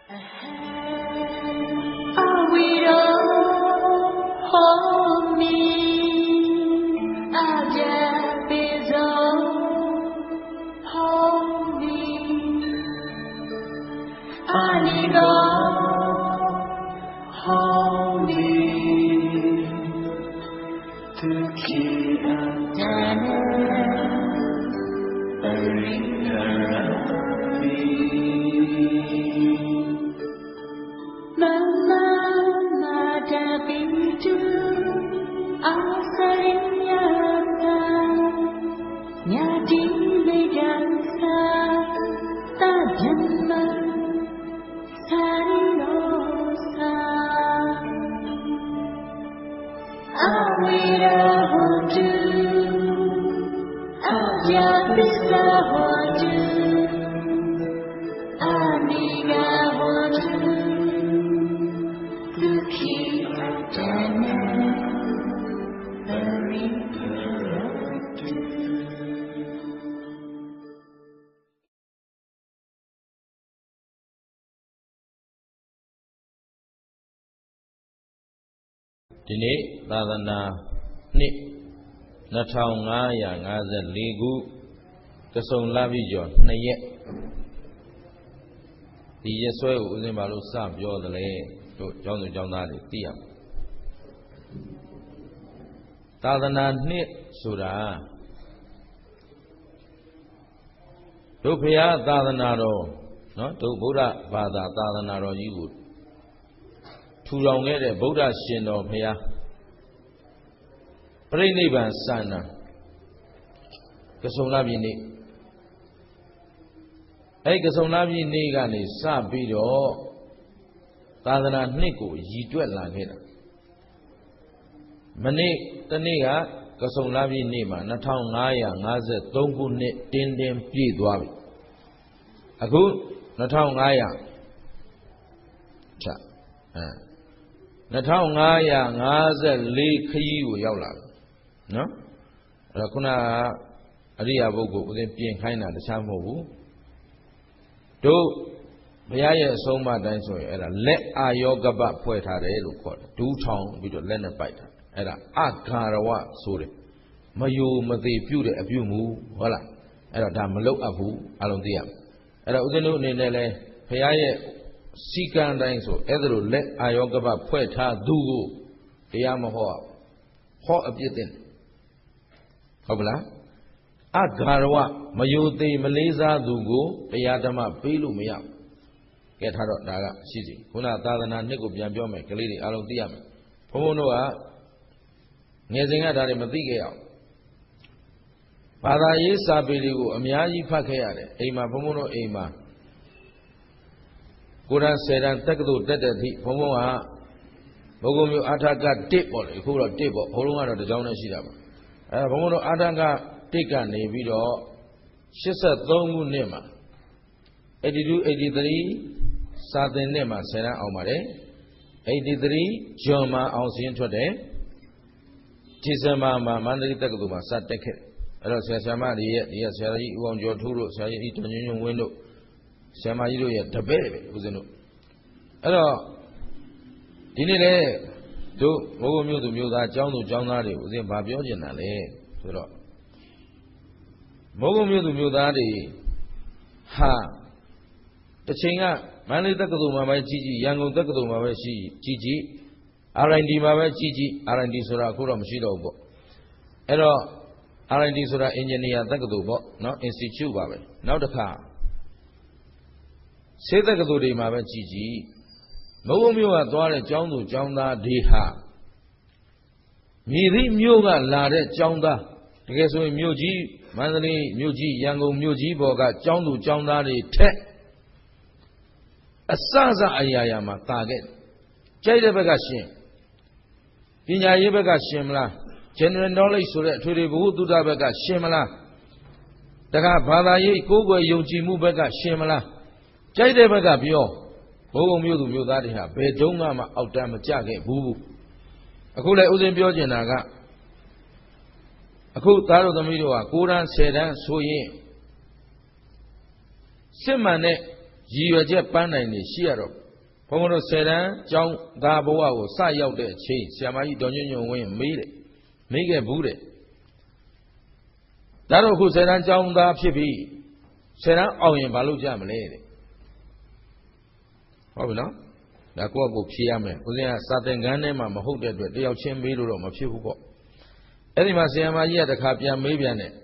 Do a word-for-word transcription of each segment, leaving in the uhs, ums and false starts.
ဒီနေ့သာသနာနှစ်နှစ်ထောင်ငါးရာငါးสิบสี่ခုကစုံလပြည့်ကျော်နှစ်ရက်ဒီရက်စွဲကိုဦးဇင်းဘာလို့စပြောသလဲတို့ကျောင်းသူကျောင်းသားတွေသိရမယ်သာသနာနှစ်ဆိုတာတို့ဘုရားသာသနာတော်နော်တို့ဗုဒ္ဓဘာသာသာသနာတော်ကြီးကိုထူထောင်ခဲ့တဲ့ဗုဒ္ဓရှင်တော်ဘုရားပြိဋိဘံစန္ဒာကစုံလပြည့်နေ့အဲ့ကစုံလပြည့်နေ့ကနေစပြီးတော့သာသနာနှစ်ကိုရည်တွက်လာခဲ့တာမနေ့တနေ့ကကစုံလပြည့်နေ့မှာနှစ်ထောင်ငါးရာငါးสิบสามခုနှစ်တင်းတင်းပြည့်သွားပြီအခုနှစ်ထောင်ငါးရာချအဲနှစ်ထောင်ငါးရာငါးสิบสี่ခရီးကိုရောက်လာပြီနော်အဲ့ဒါခုနကအရိယာပုဂ္ဂိုလ်ဦးဇင်းပြင်ခိုင်းတာတခြားမဟုတ်ဘူးတို့ဘုရားရဲ့အဆုံးအမတိုင်းဆိုရင်အဲ့ဒါလက်အာယောဂပဖွဲ့ထားတယ်လို့ခေါ်တယ်ဒူးထောင်ပြီးတော့လက်နဲ့ပိုက်တာအဲ့ဒါအဂါရဝဆိုတယ်မယိုမသေးပြုတဲ့အပြုမူဟုတ်လားအဲ့တော့ဒါမလုတ်အပ်ဘူးအလုံးသိရမယ်အဲ့တော့ဦးဇင်းတို့အနေနဲ့လဲဘုရားရဲ့စီကံတိုင်းဆိုအဲ့ဒါလိုလက်အာယောဂပဖွဲ့ထားသူကိုတရားမဟောဟောအပြစ်တင်ဟုတ်ပလားအဂါရဝမယိုသေးမလေးစားသူကိုတရားဓမ္မပေးလို့မရဘူးကဲထားတော့ဒါကရှိစီခုနသာသနာနှစ်ကိုပြန်ပြောမယ်ကလေးတွေအားလုံးသိရမယ်ဘုန်းဘုန်းတို့ကငယ်စဉ်ကဒါတွေမသိခဲ့အောင်ဘာသာရေးစာပေတွေကိုအများကြီးဖတ်ခဲ့ရတယ်အိမ်မှာဘုန်းဘုန်းတို့အိမ်မှာကိုရန်ဆယ်တန်းတက္ကသိုလ်တက်တဲ့အထိဘုန်းဘုန်းကဘုဂုံမျိုးအာထကတစ်ပေါ့လေအခုတော့တစ်ပေါ့ဘုံလုံးကတော့တစ်ကြောင်းနဲ့ရှိတာပါအဲဘုံဘုံတို့အာထကတစ်ကနေပြီးတော့eighty-threeခုနှစ်မှာeighty-two eighty-threeစာသင်နှစ်မှာဆယ်တန်းအောင်ပါတယ်eighty-threeဂျွန်မှာအောင်စင်းထွက်တယ်ဒီဇင်ဘာမှာမန္တလေးတက္ကသိုလ်မှာစတက်ခဲ့အဲ့တော့ဆရာဆရာမတွေရဲ့ဒီကဆရာကြီးဦးအောင်ကျော်ထူးတို့ဆရာကြီးတန်ညွန့်ညွန့်ဝင်းတို့ဆရာမကြီးတို့ရဲ့တပည့်ပဲဦးဇင်းတို့အဲ့တော့ဒီနေ့လေတို့ဘုဂုံမျိုးသူမျိုးသားကျောင်းသူကျောင်းသားတွေဦးဇင်းဗာပြောချင်တာလေဆိုတော့ဘုဂုံမျိုးသူမျိုးသားတွေဟာတစ်ချိန်ကမန္တလေးတက္ကသိုလ်မှာပဲကြီးကြီးရန်ကုန်တက္ကသိုလ်မှာပဲရှိကြီးကြီး R and D မှာပဲကြီးကြီး R and D ဆိုတာအခုတော့မရှိတော့ဘူးပေါ့အဲ့တော့ R and D ဆိုတာ Engineer တက္ကသိုလ်ပေါ့နော် Institute ပါပဲနောက်တစ်ခါဆေးတက္ကသိုလ်တွေမှာပဲကြီးကြီးမုံမျိုးကသွားတဲ့ကျောင်းသူကျောင်းသားတွေဟာမြေသည့်မြို့ကလာတဲ့ကျောင်းသားတကယ်ဆိုရင်မြို့ကြီးမန္တလေးမြို့ကြီးရန်ကုန်မြို့ကြီးဘော်ကကျောင်းသူကျောင်းသားတွေထက်အစစအရာရာမှာတာခဲ့ကြိုက်တဲ့ဘက်ကရှင်ပညာရေးဘက်ကရှင်မလား general knowledge ဆိုတဲ့အထွေထွေဘုဟုတုတ္တဘက်ကရှင်မလားတခါဘာသာရေးကိုယ်ွယ်ယုံကြည်မှုဘက်ကရှင်မလားကြိုက်တဲ့ဘက်ကပြောဘုံဘုံမျိုးသူမျိုးသားတွေဟာဘယ်တုန်းကမှအောက်တန်းမကြခဲ့ဘူးအခုလည်းဥစဉ်ပြောကျင်တာကအခုသားတို့သမီးတို့ဟာကိုးတန်းဆယ်တန်းဆိုရင်စစ်မှန်တဲ့ရည်ရွယ်ချက်ပန်းနိုင်နေရှိရတော့ဘုန်းဘုန်းတို့ဆယ်တန်းကျောင်းသားဘဝကိုစရောက်တဲ့အချိန်ဆရာမကြီးဒေါ်ညွန့်ညွန့်ဝင်းမေးတယ်မေးခဲ့ဘူးတဲ့ဒါတော့အခုဆယ်တန်းကျောင်းသားဖြစ်ပြီးဆယ်တန်းအောင်ရင်ဘာလုပ်ကြမလဲတဲ့ဟုတ်ပြီနော်ဒါကိုယ့်အကိုဖြေရမယ်ဦးဇင်းကစာသင်ခန်းထဲမှာမဟုတ်တဲ့အတွက်တယောက်ချင်းမေးလို့တော့မဖြစ်ဘူးပေါ့အဲ့ဒီမှာဆရာမကြီးကတခါပြန်မေးပြန်တယ်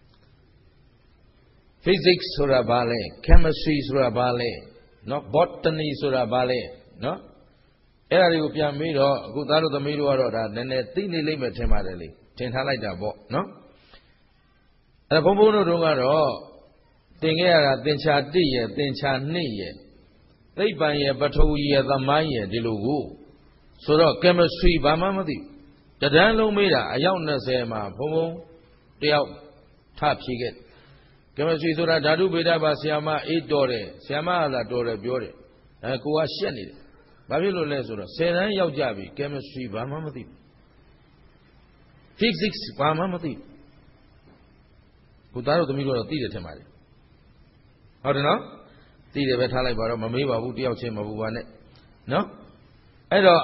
physics ဆိုတာဘာလဲ chemistry ဆိုတာဘာလဲနော် botany ဆိုတာဘာလဲနော်အဲ့ဒါတွေကိုပြန်မေးတော့အခုသားတို့သမီးတို့ကတော့ဒါနည်းနည်းသိနေလိမ့်မယ်ထင်ပါတယ်လေထင်ထားလိုက်တာပေါ့နော်အဲ့ဘုန်းဘုန်းတို့ကတော့သင်ခဲ့ရတာသင်္ချာတစ်ရဲ့သင်္ချာနှစ်ရဲ့သိပ္ပံရဲ့ပထဝီရဲ့သမိုင်းရဲ့ဒီလိုကိုဆိုတော့ chemistry ဘာမှမသိတဒန်းလုံးမေးတာအယောက်၂၀မှာဘုံဘုံတယောက်ထဖြေခဲ့ chemistry ဆိုတာဓာတုဗေဒပါဆရာမအေးတော်တယ်ဆရာမကသာတော်တယ်ပြောတယ်အဲကိုကရှက်နေတယ်ဘာဖြစ်လို့လဲဆိုတော့ဆယ်တန်းရောက်ကြပြီ chemistry ဘာမှမသိဘူး physics ဘာမှမသိဘူးကိုသားတို့သမီးတို့တော့သိတယ်ထင်ပါတယ်ဟုတ်တယ်နော်သိတယ်ပဲထားလိုက်ပါတော့မမေးပါဘူးတယောက်ချင်းမပူပါနဲ့နော်အဲ့တော့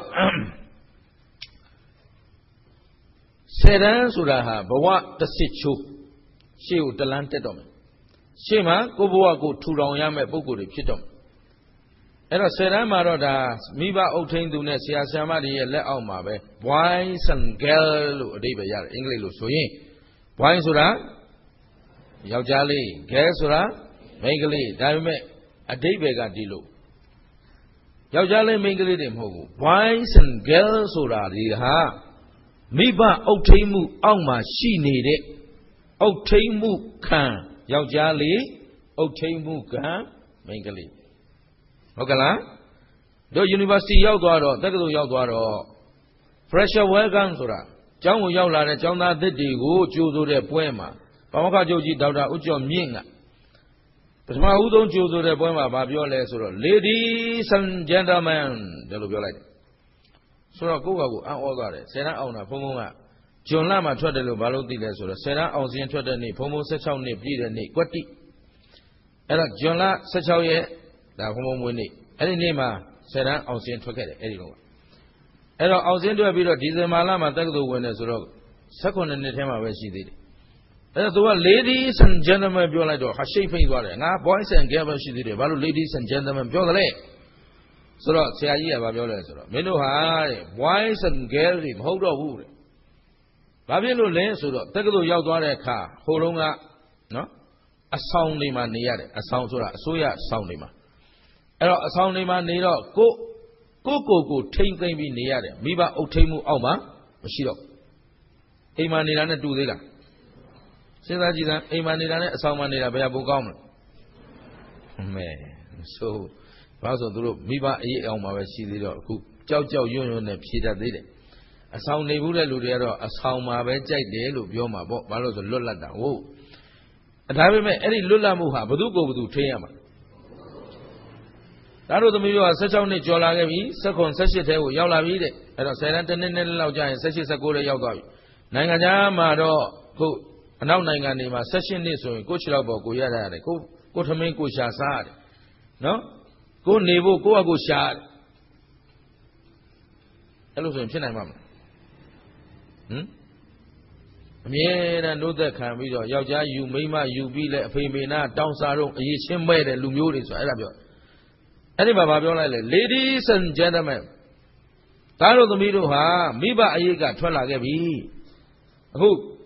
ဆယ်တန်းဆိုတာဟာဘဝတစ်စစ်ချိုးရှေ့ကိုတလန်းတက်တော့မယ်ရှေ့မှာကိုဘဝကိုထူထောင်ရမယ့်ပုံကိုယ်တွေဖြစ်တော့မယ်အဲ့တော့ဆယ်တန်းမှာတော့ဒါမိဘအုပ်ထိန်းသူနဲ့ဆရာဆရာမတွေရဲ့လက်အောက်မှာပဲ boys and girls လို့အဓိပ္ပာယ်ရတယ်အင်္ဂလိပ်လို့ဆိုရင် boy ဆိုတာယောက်ျားလေး girl ဆိုတာမိန်းကလေးဒါပေမဲ့အဓိပ္ပာယ်ကဒီလိုယောက်ျားလေးမိန်းကလေးတွေမဟုတ်ဘူး boys and girls ဆိုတာဒီဟာမိဘအုပ်ထိန်းမှုအောက်မှာရှိနေတဲ့အုပ်ထိန်းမှုခံယောက်ျားလေးအုပ်ထိန်းမှုခံမိန်းကလေးဟုတ်ကလားတို့ university ရောက်သွားတော့တက္ကသိုလ်ရောက်သွားတော့ fresher welcome ဆိုတာကျောင်းကိုရောက်လာတဲ့ကျောင်းသားသစ်တွေကိုကြိုဆိုတဲ့ပွဲမှာပါမောက္ခချုပ်ကြီးဒေါက်တာဦးကျော်မြင့်ကပထမဦးဆုံးကြိုဆိုတဲ့ပွဲမှာဗာပြောလဲဆိုတော့ ladies and gentlemen ဒါလိုပြောလိုက်တယ်ဆိုတော့ကိုယ့်ဘာကိုအံ့ဩသွားတယ်ဆယ်တန်းအောင်တာဘုံဘုံကဂျွန်လမှာထွက်တယ်လို့ဘာလို့သိလဲဆိုတော့ဆယ်တန်းအောင်စင်းထွက်တဲ့နေ့ဘုံဘုံ၁၆နှစ်ပြည့်တဲ့နေ့ကွက်တိအဲ့တော့ဂျွန်လ၁၆ရက်ဒါဘုံဘုံမွေးနေ့အဲ့ဒီနေ့မှာဆယ်တန်းအောင်စင်းထွက်ခဲ့တယ်အဲ့ဒီတော့အဲ့တော့အောင်စင်းထွက်ပြီးတော့ဒီဇင်ဘာလမှာတက္ကသိုလ်ဝင်တယ်ဆိုတော့၁၉နှစ်ထဲမှာပဲရှိသေးတယ်အဲ့တော့သူက ladies and gentlemen ပြောလိုက်တော့ဟာရှိတ်ဖိတ်သွားတယ်ငါ boys and girls ရှိသေးတယ်ဘာလို့ ladies and gentlemen ပြောသလဲဆိုတော့ဆရာကြီးကဘာပြောလဲဆိုတော့မင်းတို့ဟာတဲ့ boys and girls တွေမဟုတ်တော့ဘူးတဲ့ဘာဖြစ်လို့လဲဆိုတော့တက္ကသိုလ်ရောက်သွားတဲ့အခါဟိုတုန်းကနော်အဆောင်တွေမှာနေရတယ်အဆောင်ဆိုတာအစိုးရဆောင်တွေမှာအဲ့တော့အဆောင်တွေမှာနေတော့ကိုကိုကိုကိုထိမ့်သိမ့်ပြီးနေရတယ်မိဘအုပ်ထိမ့်မှုအောက်မှာမရှိတော့အိမ်မှာနေတာနဲ့တူသေးလားစဉ်းစားကြည့်စမ်းအိမ်မှာနေတာနဲ့အဆောင်မှာနေတာဘယ်ဟာပိုကောင်းမလဲမဲဆိုဘာလို့ဆိုသူတို့မိဘအေးအောင်မှာပဲရှိသေးတော့အခုကြောက်ကြောက်ရွံ့ရွံ့နဲ့ဖြေတတ်သေးတယ်အဆောင်နေဘူးတဲ့လူတွေကတော့အဆောင်မှာပဲကြိုက်တယ်လို့ပြောမှာပေါ့ဘာလို့ဆိုလွတ်လပ်တာဟုတ်ဒါပေမဲ့အဲ့ဒီလွတ်လပ်မှုဟာဘသူကိုဘသူထိန်းရမှာဒါတို့သမီးတို့က၁၆နှစ်ကျော်လာခဲ့ပြီ၁၇ ၁၈ထဲကိုရောက်လာပြီတဲ့အဲ့တော့ဆယ်တန်းတစ်နှစ်နဲ့လောက်ကြာရင်၁၈ ၁၉ထဲရောက်သွားပြီနိုင်ငံခြားမှာတော့ခုအနောက်နိုင်ငံတွေမှာ၁၈နှစ်ဆိုရင်ကိုယ့်ခြေထောက်ပေါ်ကိုရရရတယ်ကိုကိုထမင်းကိုရှာစားရတယ်နော်ကိုနေဖို့ကိုယ့်အကိုရှာရတယ်အဲ့လိုဆိုရင်ဖြစ်နိုင်မှာမလားဟမ်အမြဲတမ်းနှုတ်သက်ခံပြီးတော့ယောက်ျားယူမိန်းမယူပြီးလဲအဖေမေနာတောင်းစားတော့အရေးချင်းမဲ့တဲ့လူမျိုးတွေဆိုအဲ့ဒါပြောအဲ့ဒီမှာဗာပြောလိုက်လေ ladies and gentlemen သားတို့သမီးတို့ဟာမိဘအရေးကထွက်လာခဲ့ပြီအခု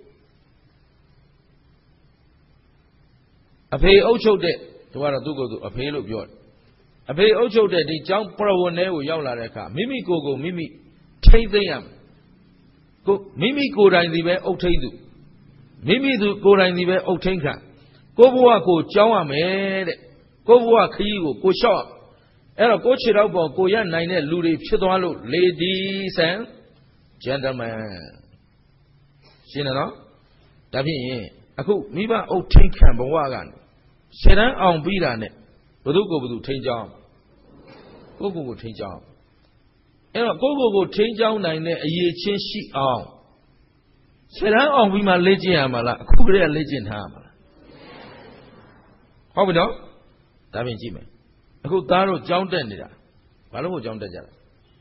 အဖေအုပ်ချုပ်တဲ့သူကတော့သူ့ကိုယ်သူအဖေလို့ပြောတယ်အဖေအုပ်ချုပ်တဲ့ဒီကျောင်းပရဝဏ်ထဲကိုရောက်လာတဲ့အခါမိမိကိုယ်ကိုမိမိထိမ့်သိမ့်ရမယ်ကိုမိမိကိုယ်တိုင်ဒီပဲအုပ်ထိမ့်သူမိမိသူကိုယ်တိုင်ဒီပဲအုပ်ထိမ့်ခံကိုဘဝကိုကြောင်းရမယ်တဲ့ကိုဘဝခရီးကိုကိုလျှော့အဲ့တော့ကိုခြေတော့ပေါ်ကိုရနိုင်တဲ့လူတွေဖြစ်သွားလို့ ladies and gentlemen ရှင်းတယ်နော်ဒါဖြင့်အခုမိဘအုပ်ထိမ့်ခံဘဝကနေဆယ်တန်းအောင်ပြီးတာနဲ့ဘသူကိုဘသူထိမ့်ကြောင်းကိုကိုကိုထိမ့်ကြောင်းအဲ့တော့ကိုကိုကိုထိမ့်ကြောင်းနိုင်တဲ့အရေးချင်းရှိအောင်ဆယ်တန်းအောင်ပြီးမှလေ့ကျင့်ရမှာလားအခုကတည်းကလေ့ကျင့်ထားရမှာလားဟုတ်ပြီနော်ဒါဖြင့်ကြည့်မယ်အခုသားတို့ကြောင်းတက်နေတာဘာလို့ကိုကြောင်းတက်ကြလဲ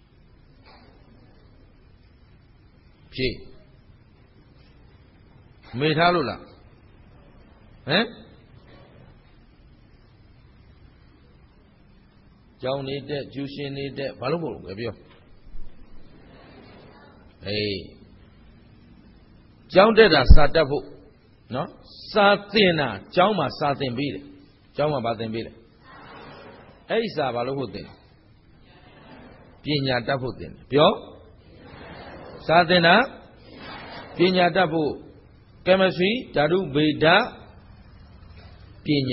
ဖြေမေထားလို့လားဟမ်ကြောင်းနေတဲ့ကျူရှင်နေတဲ့ဘာလို့မို့လို့ပြောအေးကြောင်းတက်တာစာတတ်ဖို့နော်စာသင်တာကျောင်းမှာစာသင်ပေးတယ်ကျောင်းမှာဘာသင်ပေးလဲအဲ့ဒီစာဘာလို့ဖို့သင်ပညာတတ်ဖို့သင်တယ်ပြောစာသင်တာပညာတတ်ဖို့ chemistry ဓာတုဗေဒပညာ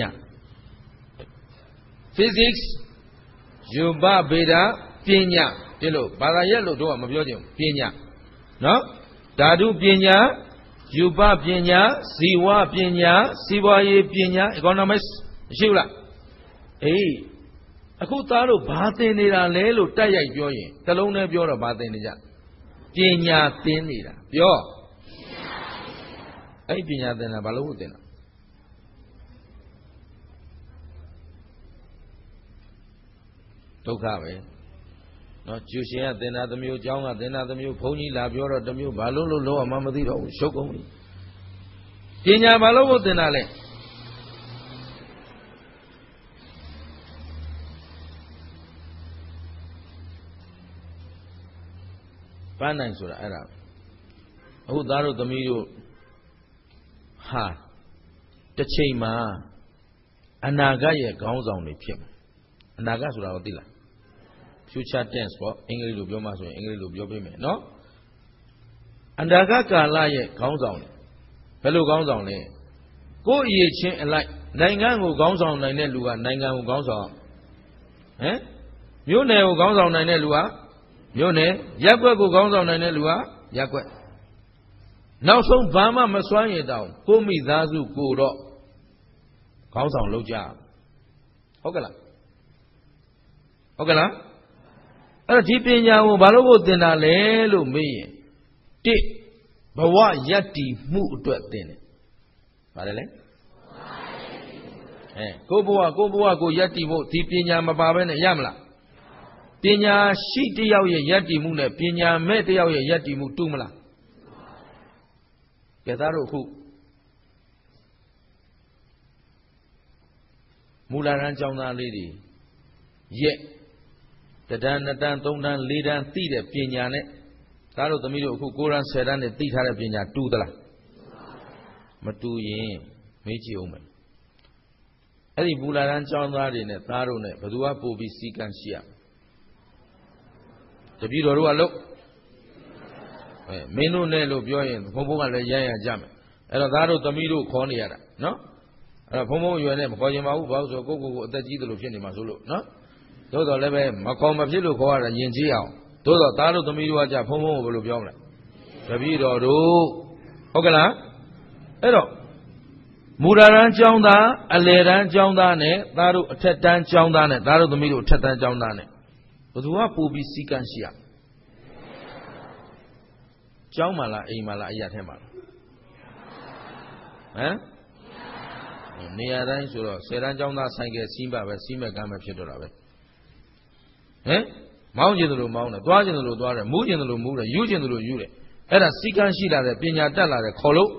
physics ယူပဗေဒပညာဒီလိုဘာသာရက်လို့တော့မပြောချင်ဘူးပညာနော်ဓာတုပညာယူပပညာဇီဝပညာစီးပွားရေးပညာ economics မရှိဘူးလားအေးအခုသားတို့ဘာသင်နေတာလဲလို့တက်ရိုက်ပြောရင်တလုံးနဲ့ပြောတော့ဘာသင်နေကြပညာသင်နေတာပြောအဲ့ပညာသင်တာဘာလို့ဟုတ်သင်တာဒုက္ခပဲနော်ကျူရှင်ကသင်တာတစ်မျိုးကျောင်းကသင်တာတစ်မျိုးဘုန်းကြီးလာပြောတော့တစ်မျိုးဘာလို့လို့လောမှမသိတော့ဘူးရှုပ်ကုန်ပြီပညာဘာလို့ဟုတ်သင်တာလဲပန်းနိုင်ဆိုတာအဲ့ဒါအခုသားတို့သမီးတို့ဟာတစ်ချိန်မှာအနာဂတ်ရဲ့ခေါင်းဆောင်တွေဖြစ်မယ်အနာဂတ်ဆိုတာကိုသိလား future tense ပေါ့အင်္ဂလိပ်လိုပြောမှဆိုရင်အင်္ဂလိပ်လိုပြောပေးမယ်နော်အနာဂတ်ကာလရဲ့ခေါင်းဆောင်တွေဘယ်လိုခေါင်းဆောင်လဲကိုယ်အရေးချင်းအလိုက်နိုင်ငံကိုခေါင်းဆောင်နိုင်တဲ့လူကနိုင်ငံကိုခေါင်းဆောင်ဟမ်မြို့နယ်ကိုခေါင်းဆောင်နိုင်တဲ့လူကမြို့နယ်ရပ်ကွက်ကိုခေါင်းဆောင်နိုင်တဲ့လူကရပ်ကွက်နောက်ဆုံးဘာမှမစွမ်းရတောင်ကိုမိသားစုကိုတော့ခေါင်းဆောင်လုပ်ကြဟုတ်ကလားဟုတ်ကလားအဲ့တော့ဒီပညာကိုဘာလို့ကိုသင်တာလဲလို့မေးရင်တိဘဝယတ္တိမှုအတွက်သင်တယ်ဗါတယ်လေအဲကိုဘဝကိုဘဝကိုယတ္တိဖို့ဒီပညာမပါဘဲနဲ့ရမလားပညာရှိတယောက်ရဲ့ယတ္တိမှုနဲ့ပညာမဲ့တယောက်ရဲ့ယတ္တိမှုတူမလားကဲသားတို့အခုမူလရန်ကျောင်းသားလေးတွေရဲ့တဒန်းနှစ်တန်းသုံးတန်းလေးတန်းသိတဲ့ပညာနဲ့သားတို့သမီးတို့အခုကိုးတန်းဆယ်တန်းနဲ့သိထားတဲ့ပညာတူသလားမတူရင်မေးကြည့်အောင်မယ်အဲ့ဒီမူလရန်ကျောင်းသားတွေနဲ့သားတို့နဲ့ဘယ်သူကပို့ပြီးစီကံရှိရတပည့်တော်တို့ကလို့အဲမင်းတို့နဲ့လို့ပြောရင်ဘုံဘုံကလည်းရမ်းရကြမယ်အဲ့တော့သားတို့သမီးတို့ခေါ်နေရတာနော်အဲ့တော့ဘုံဘုံရွယ်နဲ့မခေါ်ချင်ပါဘူးဘာလို့ဆိုကိုကိုကိုအသက်ကြီးတယ်လို့ဖြစ်နေမှာဆိုလို့နော်သို့တော်လည်းပဲမခေါ်မဖြစ်လို့ခေါ်ရတာယဉ်ကျေးအောင်သို့တော်သားတို့သမီးတို့ကကြဘုံဘုံကိုဘယ်လိုပြောမလဲတပည့်တော်တို့ဟုတ်ကလားအဲ့တော့မူလရန်ကျောင်းသားအလယ်တန်းကျောင်းသားနဲ့သားတို့အထက်တန်းကျောင်းသားနဲ့သားတို့သမီးတို့အထက်တန်းကျောင်းသားနဲ့ဘယ်သူကပို့ပြီးစီကံရှိရကျောင်းမှာလားအိမ်မှာလားအရာထဲမှာလားဟမ်နေရာတိုင်းဆိုတော့ဆယ်တန်းကျောင်းသားဆိုင်ကစီးပါပဲစီးမဲ့ကမ်းပဲဖြစ်တော့တာပဲဟမ်မောင်းကျင်တယ်လို့မောင်းတယ်သွားကျင်တယ်လို့သွားတယ်မူးကျင်တယ်လို့မူးတယ်ယူကျင်တယ်လို့ယူတယ်အဲ့ဒါစီကံရှိလာတဲ့ပညာတက်လာတဲ့ခေါ်လို့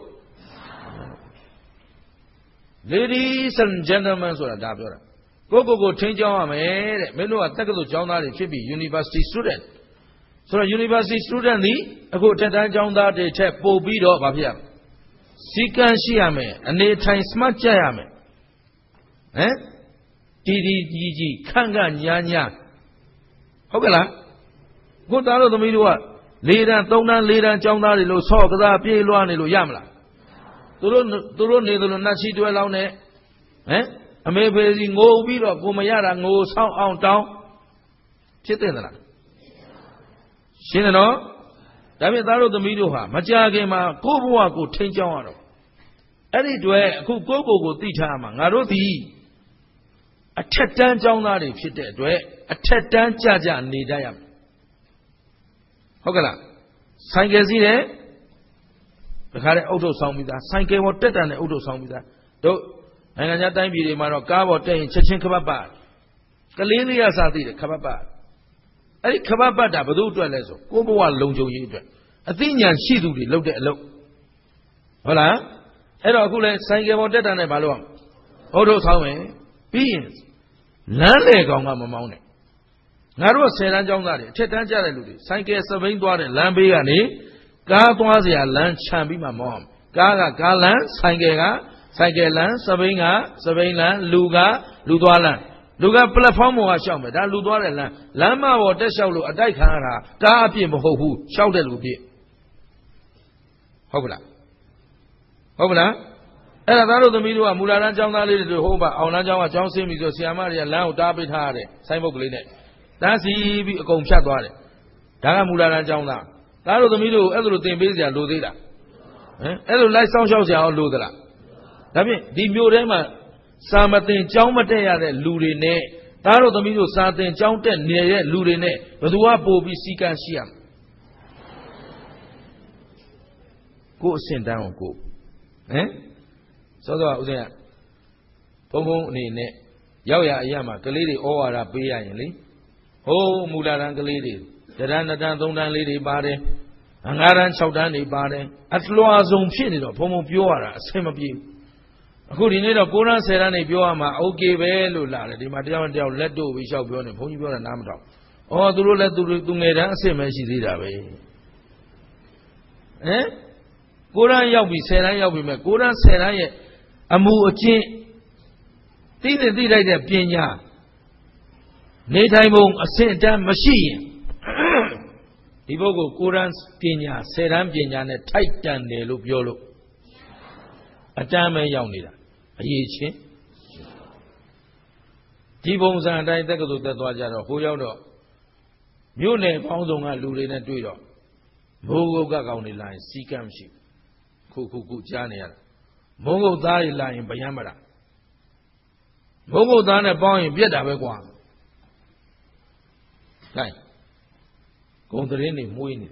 Ladies and gentlemen ဆိုတာဒါပြောတာကိုကိုကိုထိန်းကျောင်းရမယ်တဲ့မင်းတို့ကတက္ကသိုလ်ကျောင်းသားတွေဖြစ်ပြီး University student ဆိုတော့ University student ဒီအခုထက်တန်းကျောင်းသားတွေထက်ပို့ပြီးတော့ဘာဖြစ်ရမလဲစီကံရှိရမယ်အနေထိုင် smart ကြရမယ်ဟမ်တီတီကြီးကြီးခန့်ခန့်ညာညာဟုတ်ကဲ့လားကိုသားတို့သမီးတို့ကလေးတန်းသုံးတန်းလေးတန်းကျောင်းသားတွေလို့ဆော့ကစားပြေးလွှားနေလို့ရမလားသူတို့သူတို့နေတယ်လို့နှက်ချီတွဲလောင်းနေဟမ်အမေဖေစီငိုပြီးတော့ကိုမရတာငိုဆောင်းအောင်တောင်းဖြစ်တဲ့သလားရှင်းတယ်နော်ဒါပြင်သားတို့သမီးတို့ဟာမကြခင်မှာကိုယ့်ဘဝကိုထိန်းကျောင်းရတော့အဲ့ဒီတွေ့အခုကိုယ့်ကိုယ်ကိုသိထားမှာငါတို့ဒီအထက်တန်းကျောင်းသားတွေဖြစ်တဲ့အတွက်အထက်တန်းကြကြနေတတ်ရမယ်ဟုတ်ကဲ့လားဆိုင်ကယ်စီးတယ်တခါတည်းအုတ်ထုတ်ဆောင်ပြီးသားဆိုင်ကယ်ပေါ်တက်တန်တဲ့အုတ်ထုတ်ဆောင်ပြီးသားတို့နိုင်ငံခြားတိုင်းပြည်တွေမှာတော့ကားပေါ်တက်ရင်ချက်ချင်းခပတ်ပါ Kalilia Sati, Kababa. I Kababata, but do to a lesson. Koboa Lonjo Yidra. Athenian Shidu, looked at look. Hola? Erocule, Sango dead and a balloon. Odo Tome, beings. None on a mountain. Naro said and John Larry, Chetanja Ludi, Sanke Savin Dwar, Lambiani, Gadwazia, Land Chambi, my mom. Gaga, Galan, Sangega, Sangelan, Savina, Savina, Luga, Ludwalan. Luga platform was shown, that Ludwalan, Lama or Deshalu, a Daikara, Gapi Mohu, shouted Lubi. Hobla. Hobla? And another the middle of Mularan Jana Lady to Hoba, Onajawa Johnson, Siamaria, Lao David Hardy, Simon Glinet. That's the be a comb shot on it. Dana Mularan Jana. That was the middle, everything busy and Ludida. Every light sound shows you how Ludala. That means the Murema, Samatin, Jaumatea, Ludine, that was the middle, Satin, Jountain, near Ludine, but who are Bobby Sika Siam. Go sit down, go. Eh? So that was there. Pomo Nene, Yaya Yama, Kalidi, or a Pianli. Oh, Mularan Kalidi, the Ranadan Dondan Lady Bade, and Aran Saudani Bade, at Loazum Shinito, Pomo Piora, same of you. According to Koran Serani Pioma, okay, Velula, the Madian del Ledo, we shall be on a pony and Namdo. Oh, the Rula to Meda, same as she did away. Eh? Koran Yabi said I Yabi, Koran said I. Amu a chin. Did it did I the pinya? Natime a sent machine. Ivogo Kurans pinya, Seram pinya, and titan de Lupiolo. A time a younida. A ye chin. Tibons and I take to the Dwajaro, who yodo. You name found on a lulin and duido. Mogo Gagoni line, Sikam ship. Kuku Jania. Mogo die lying by Yamada. Mogo done a boy in Vietnam. Like, go the rainy, winning.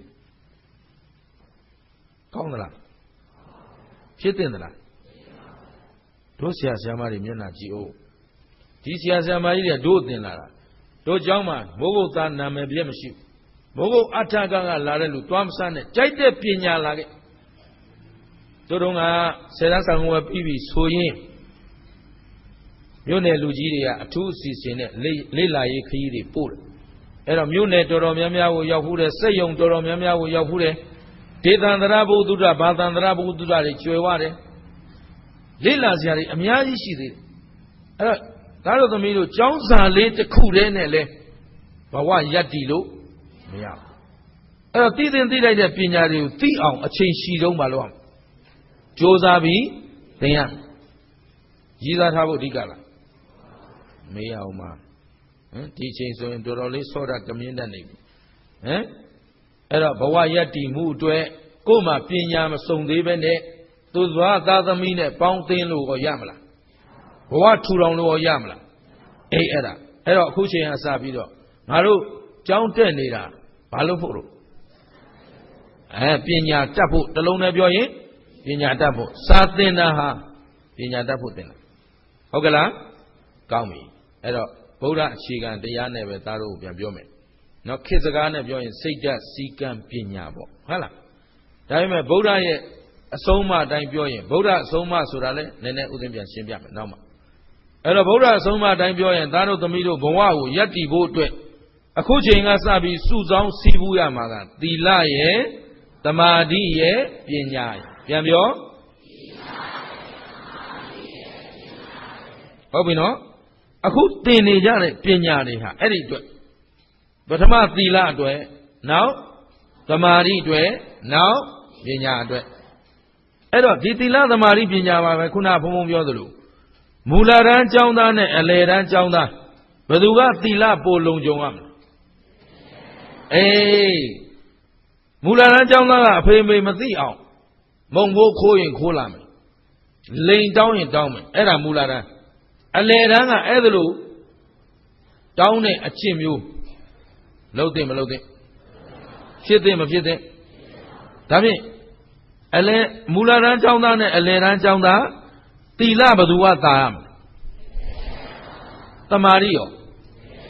Come the Shit in the land. Dosia Samari Mena Gio. Tisia Samaria do the Lara. Do Jama, Mogo Dan Namabiamship. Mogo Ataga Larelu, Twamsan, Jade Pina Lage. Torunga, Serasa P V, so ye. Mune Lugiria, two seasons, Lila Yaki Pool. Era Mune Toromia, Yahure, Sayong Toromia, Yahure, Dedan Rabu Duda, Badan Rabu Duda, Chuevare. Lila Zari, Amiadi Shidi. That of the middle, Johnson late the Kurenele. But one Yadilo. Yeah. I didn't did I the Pinari, Theo, a change she don't belong. Josabi, the young. Jesus have a digala. Mea Oma. Teaching so in Doroli saw that community. Eh? Era Bawayati moved to a Goma Pinyam Song Devene, those were the mean Pountain or Yamla. What too long or Yamla? Eh, Era. Era Kuchi and Sabido. Maru, John Tenida, Palopuru. Eh, Pinya Tapu, the lone of your inn. Pinya Tapu, Satinaha, Pinya Tapu. Ogala, Kami, Edo, Boda, Chigan, the Yana, Taru, Biome. No kids are gonna join Sija, Sikam, Pinyabo. Hala. Time Boda, a Soma, Dime Bioy, Boda, Soma, Surale, Nene Udimbian Simbiam, Nama. Edo Boda, Soma, Dime Bioy, and Dano Tomido, Boau, Yati Bote. A coaching Asabi, Suzan, Sibuya Magan, the Laye, the Madi, Pinyai. Yambio? Obino? A good thing is Janet Pinyani, Eddie. But a Matila dwe, now, the Mari dwe, now, Pinya dwe. Edo, Ditila the Mari Pinya, Kuna Pum Yodulu. Mularan Joundan, Aleran Jounda, Beduga Tila Polong Jongam. Eh, Mularan Jounda, pay me Mati out. Mongo Koyin Kolam. Laying down in down, Era Mulara. A leranga Edelu down a chimu. Load them, load them. Shit them, shit them. Dami Ale Mularan Jounda, a leran Jounda, Tila Badua Tam. Tamario.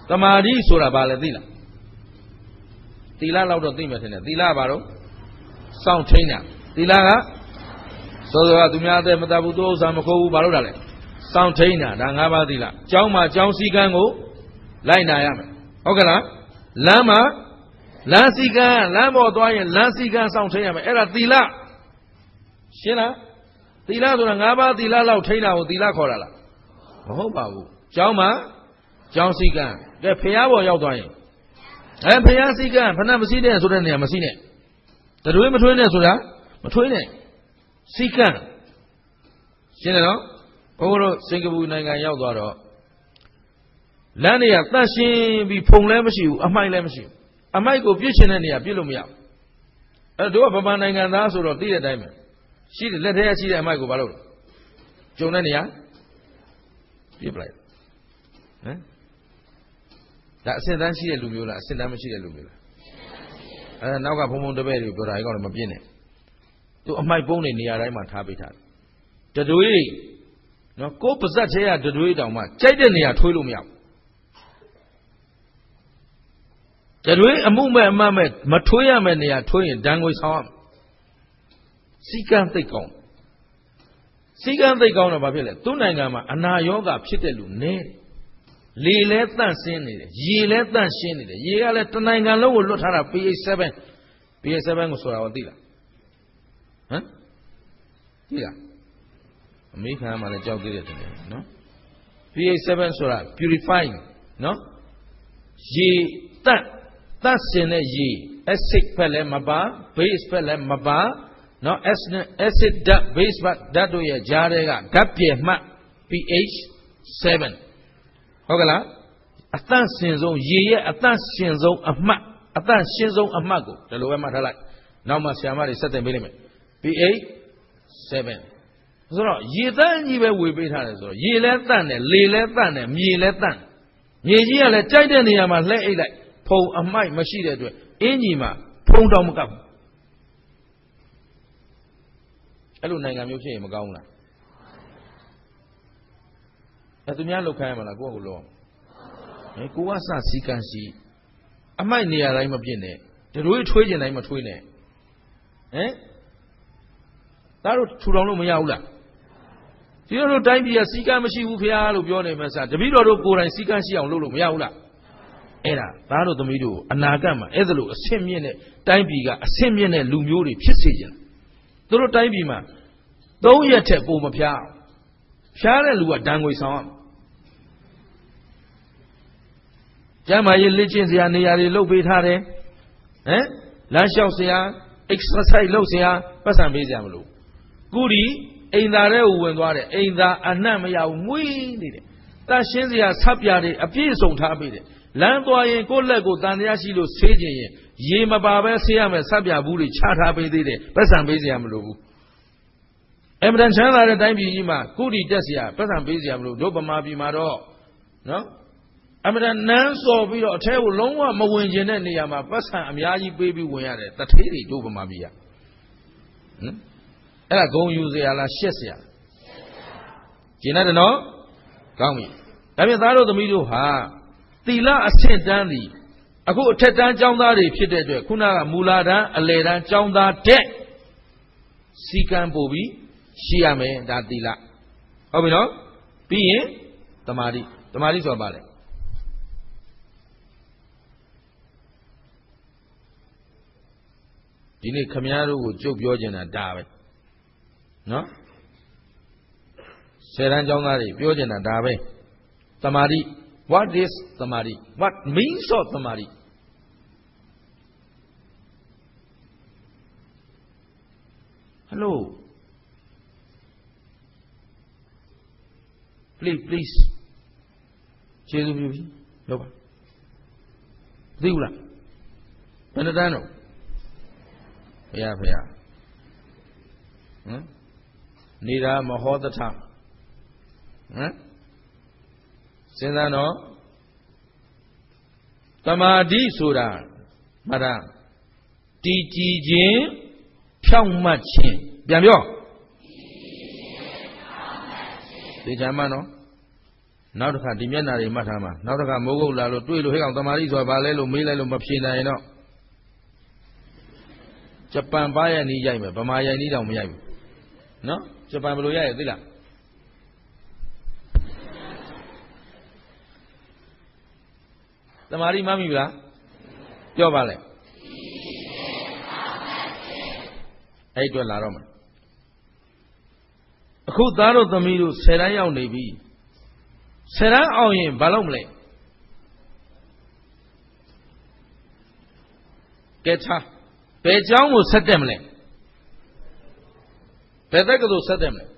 Tamari sura baladila. Tila laudo timatina. Tila baro. Sound trainer. Tila so the Dumia Matabuto Samako Barole. Sound trainer. Dangaba Dila. Jauma Jausi Gango. Line I am. Okala. Lama. Lansiga. Lamo Doyen. Lansiga sound trainer. Era Tila. Shina. Tila Durangaba. Tila Lau trainer. Tila Korala. Oh, Babu. Jauma. Jausiga. The Piabo Yodoyen. And Piasiga. Panamasidia Sudania Masine. The room between us, between it. Sika. General, Oro Singapore Nanga Yaldoro. Lania, Tashi be Pong Lemshu, a my Lemshu. A Michael Buchanania, Bilumia. A door of Mananga Naso or Dear Diamond. She let her see a Michael Balo. Jonania? You play. That said, I see a Lumula, send them a Lumula. And now got home the very good. I got him a pinny. To my bone in the Aramat habitat. The Dui. No, go possess here to do it on my Chidenia Twilumia. The Dui a movement, Mammet, Matuya Mania, Twin, Dango's harm. Seekan take on. Seekan take on a babilla. Tunangama, and now yoga pitelu, ne. Lee let that sin it. Ye let that sin it. Ye let the Nangalo look at P seven. P seven was our dealer. Huh? Dealer. Me come and a job did it to me, no? P seven Sura, purifying, no? Ye that that sin ye. Acid pele maba, base pele maba, no acid that base but that way a jarega, gapye ma, pH seven. Ogala, a tan sinzo, ye, a tan sinzo of ma, a tan sinzo of mago, the lower matter. Now, Masiamari set a millimeter. P eight seven. So, ye then even will be had so. Ye let than, lay let than, me let than. Ye let Chideniama lay like Poe a my machine to Enima, Pondom Gum. I don't think I'm using Magauna. At the Yalo Kamala go along. Kuasa Sikansi. I might near I'm a pine. The real twin I'm a twin. Eh? That would to Rono Yaula. The other time be a Sika machine who are of your name as a video go and Sikansi on Lulu Yaula. Era, Taro the Mido, Anagama, Ezelu, a Semian, Time Biga, a Semian Lumuri, Precision. Doro Time Bima. Don't yet take Boma Piao. Shara Lua Dango is on. Jama legends ya ne yari lo be tha de hein lan lyauk sia exercise လုပ်เสียပတ်စံပေးเสียမလို့ခုဒီအိမ်သာတဲ့ကိုဝင်သွားတယ်အိမ်သာအနှံ့မရဘူးငွေနေတယ်တန်ရှင်းเสียဆပ်ပြတယ်အပြည့်စုံထားပေးတယ်လမ်းသွားရင်ကိုယ့်လက်ကိုတန်တရားရှိလို့ဆေးခြင်းရင်ရေမပါပဲဆေးရမယ်ဆပ်ပြဘူးတွေချထားပေးသေးတယ်ပတ်စံပေးเสียမလို့ဘူးအမှန်တန်ချမ်းသာတဲ့တိုင်းပြည်ကြီးမှာခုဒီတက်เสียပတ်စံပေးเสียမလို့တို့ဗမာပြည်မှာတော့နော်အမှန်တန်နန်းစော်ပြီးတော့အထဲကိုလုံးဝမဝင်ခြင်းတဲ့နေရာမှာပတ်စံအများကြီးပေးပြီးဝင်ရတယ်တထေးတွေတို့ဗမာပြည်ကဟမ်အဲ့ဒါဂုံယူเสียလားရှက်เสียကျင်တယ်နော်ကောင်းပြီဒါပြန်သားတို့သမီးတို့ဟာသီလအဆင့်တန်းသည်အခုအထက်တန်းကျောင်းသားတွေဖြစ်တဲ့အတွက်ခုနကမူလာတန်းအလယ်တန်းကျောင်းသားတဲ့စီကံပို့ပြီးရှိရမယ်ဒါသီလဟုတ်ပြီနော်ပြီးရင်သမာဓိသမာဓိဆိုတာပါလေဒီနေ့ခမည်းတော်ကိုကြုတ်ပြောကျင်တာဒါပဲနော်ဆယ်တန်းကျောင်းသားတွေပြောကျင်တာဒါပဲသမာဓိ what is သမာဓိ what means of သမာဓိ hello please please ကျေးဇူးပြုပြီလောက်ပါသိဘူးလားဘယ်နှတန်းတော့ဘုရားဘုရားဟမ်နေတာမဟောတထဟမ်စဉ်းစားတော့သမာဓိဆိုတာမရတည်ကြည်ခြင်းဖြောင့်မတ်ခြင်းပြန်ပြောသိကြမှာနော်နောက်တစ်ခါဒီမျက်နှာတွေမှတ်ထားမှာနောက်တစ်ခါမိုးကုတ်လာလို့တွေ့လို့ဟဲ့ကောင်တမာရီဆိုတာဘာလဲလို့မေးလိုက်လို့မဖြေနိုင်တော့ဂျပန်ပါရဲ့နီးရိုက်မယ်ဗမာရိုက်နီးတောင်မရိုက်ဘူးနော်ဂျပန်ဘယ်လိုရိုက်ရသိလားတမာရီမှတ်မိလားပြောပါလေအဲ့အတွက်လာတော့မှာအခုသားတို့သမီးတို့ဆယ်တန်းရောက်နေပြီဆယ်တန်းအောင်ရင်ဘာလုပ်မလဲကဲထားဘယ်ကျောင်းကိုဆက်တက်မလဲဘယ်တက်ကလေးဆက်တက်မလဲ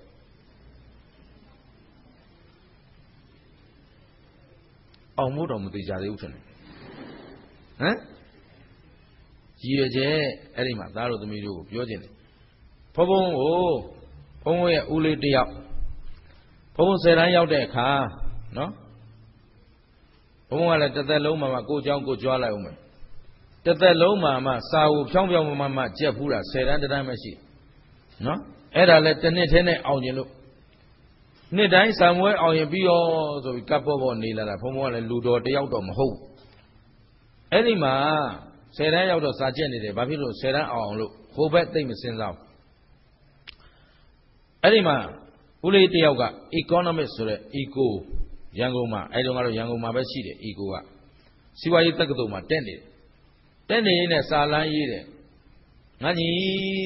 အောင်မို့တော့မသေးကြသေးဘူးထင်တယ်ဟမ်ရည်ရကျအဲ့ဒီမှာသားတို့သမီးတို့ကိုပြောခြင်းတယ်ဘုံဘုံကိုဘုံဘုံရဲ့ဦးလေးတယောက်ဘုံဘုံဆယ်တန်းရောက်တဲ့အခါနော်ဘုံဘုံကလည်းတစ်သက်လုံးမှာမှကိုเจ้าကိုကြွားလိုက်အောင်မယ်တစ်သက်လုံးမှာမှစာကိုဖြောင်းဖြောင်းမှမှကြက်ဖူးတာဆယ်တန်းတန်းမှရှိနော်အဲ့ဒါလည်းတစ်နှစ်ထဲနဲ့အောင်ကျင်လို့နှစ်တိုင်းစာမွဲအောင်ရင်ပြီးရောဆိုပြီးကပ်ပေါ်ပေါ်နေလာတာဘုံဘုံကလည်းလူတော်တယောက်တော့မဟုတ်အဲ့ဒီမှာဆယ်တန်းရောက်တော့စာကျက်နေတယ်ဘာဖြစ်လို့ဆယ်တန်းအောင်အောင်လို့ဟိုဘက်သိမ့်မစင်းစားဘူးအဲ့ဒီမှာဦးလေးတယောက်က economic ဆိုတဲ့ eco ရန်ကုန်မှာအဲ့တုန်းကတော့ရန်ကုန်မှာပဲရှိတယ် eco ကစီးပွားရေးတက္ကသိုလ်မှာတက်နေတယ်တက်နေရင်လည်းစာလမ်းရေးတယ်ငါကြီး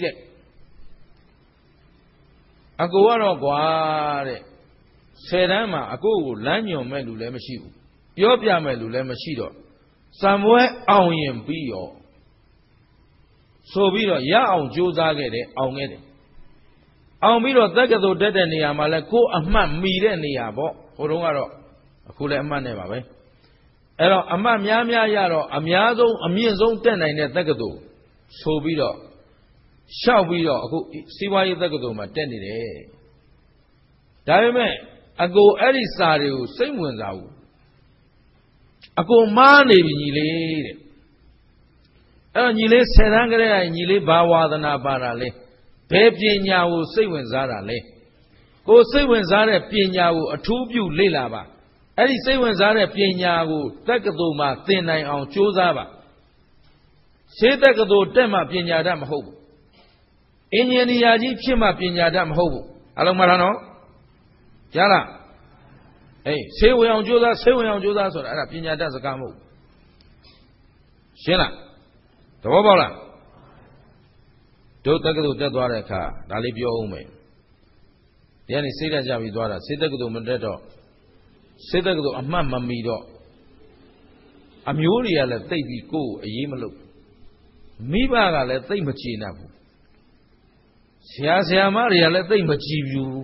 တဲ့အကိုကတော့ကွာတဲ့ဆယ်တန်းမှာအကိုကိုလမ်းညွန်မဲ့လူလည်းမရှိဘူးပြောပြမဲ့လူလည်းမရှိတော့စံပွဲအောင်ရင်ပြီးရောဆိုပြီးတော့ရအောင်ကြိုးစားခဲ့တယ်အောင်ခဲ့တယ်အောင်ပြီးတော့တက္ကသိုလ်တက်တဲ့နေရာမှာလဲကိုယ်အမှတ်မီတဲ့နေရာပေါ့ဟိုတုန်းကတော့အခုလည်းအမှတ်နဲ့ပါပဲအဲ့တော့အမှတ်များများရတော့အများဆုံးအမြင့်ဆုံးတက်နိုင်တဲ့တက္ကသိုလ်ဆိုပြီးတော့ရှောက်ပြီးတော့အခုစီးပွားရေးတက္ကသိုလ်မှာတက်နေတယ်ဒါပေမဲ့အကိုအဲ့ဒီစာတွေကိုစိတ်ဝင်စားဘူးအကိုမားနေပြီညီလေးတဲ့အဲ့တော့ညီလေးဆယ်တန်းကလေးကညီလေးဘာဝါသနာပါတာလဲဘယ်ပညာကိုစိတ်ဝင်စားတာလဲကိုစိတ်ဝင်စားတဲ့ပညာကိုအထူးပြုလေ့လာပါအဲ့ဒီစိတ်ဝင်စားတဲ့ပညာကိုတက္ကသိုလ်မှာသင်နိုင်အောင်ကြိုးစားပါရှေးတက္ကသိုလ်တက်မှပညာတတ်မဟုတ်ဘူးအင်ဂျင်နီယာကြီးဖြစ်မှပညာတတ်မဟုတ်ဘူးအလုံးမလားနော်ကြားလားအေးဆေးဝင်အောင်ကြိုးစားဆေးဝင်အောင်ကြိုးစားဆိုတာအဲ့ဒါပညာတတ်စကားမဟုတ်ဘူးရှင်းလားသဘောပေါက်လားတို့တက္ကသိုလ်တက်သွားတဲ့အခါဒါလေးပြောအောင်မယ်ဒီကနေစိတ်ဓာတ်ကြပြီးသွားတာစိတ်တက္ကသိုလ်မတက်တော့စိတ်တက္ကသိုလ်အမှတ်မမီတော့အမျိုးတွေကလည်းသိပ်ပြီးကိုယ်ကိုအေးမလို့မိဘကလည်းသိပ်မကြည်နပ်ဘူးဆရာဆရာမတွေကလည်းသိပ်မကြည်ဘူး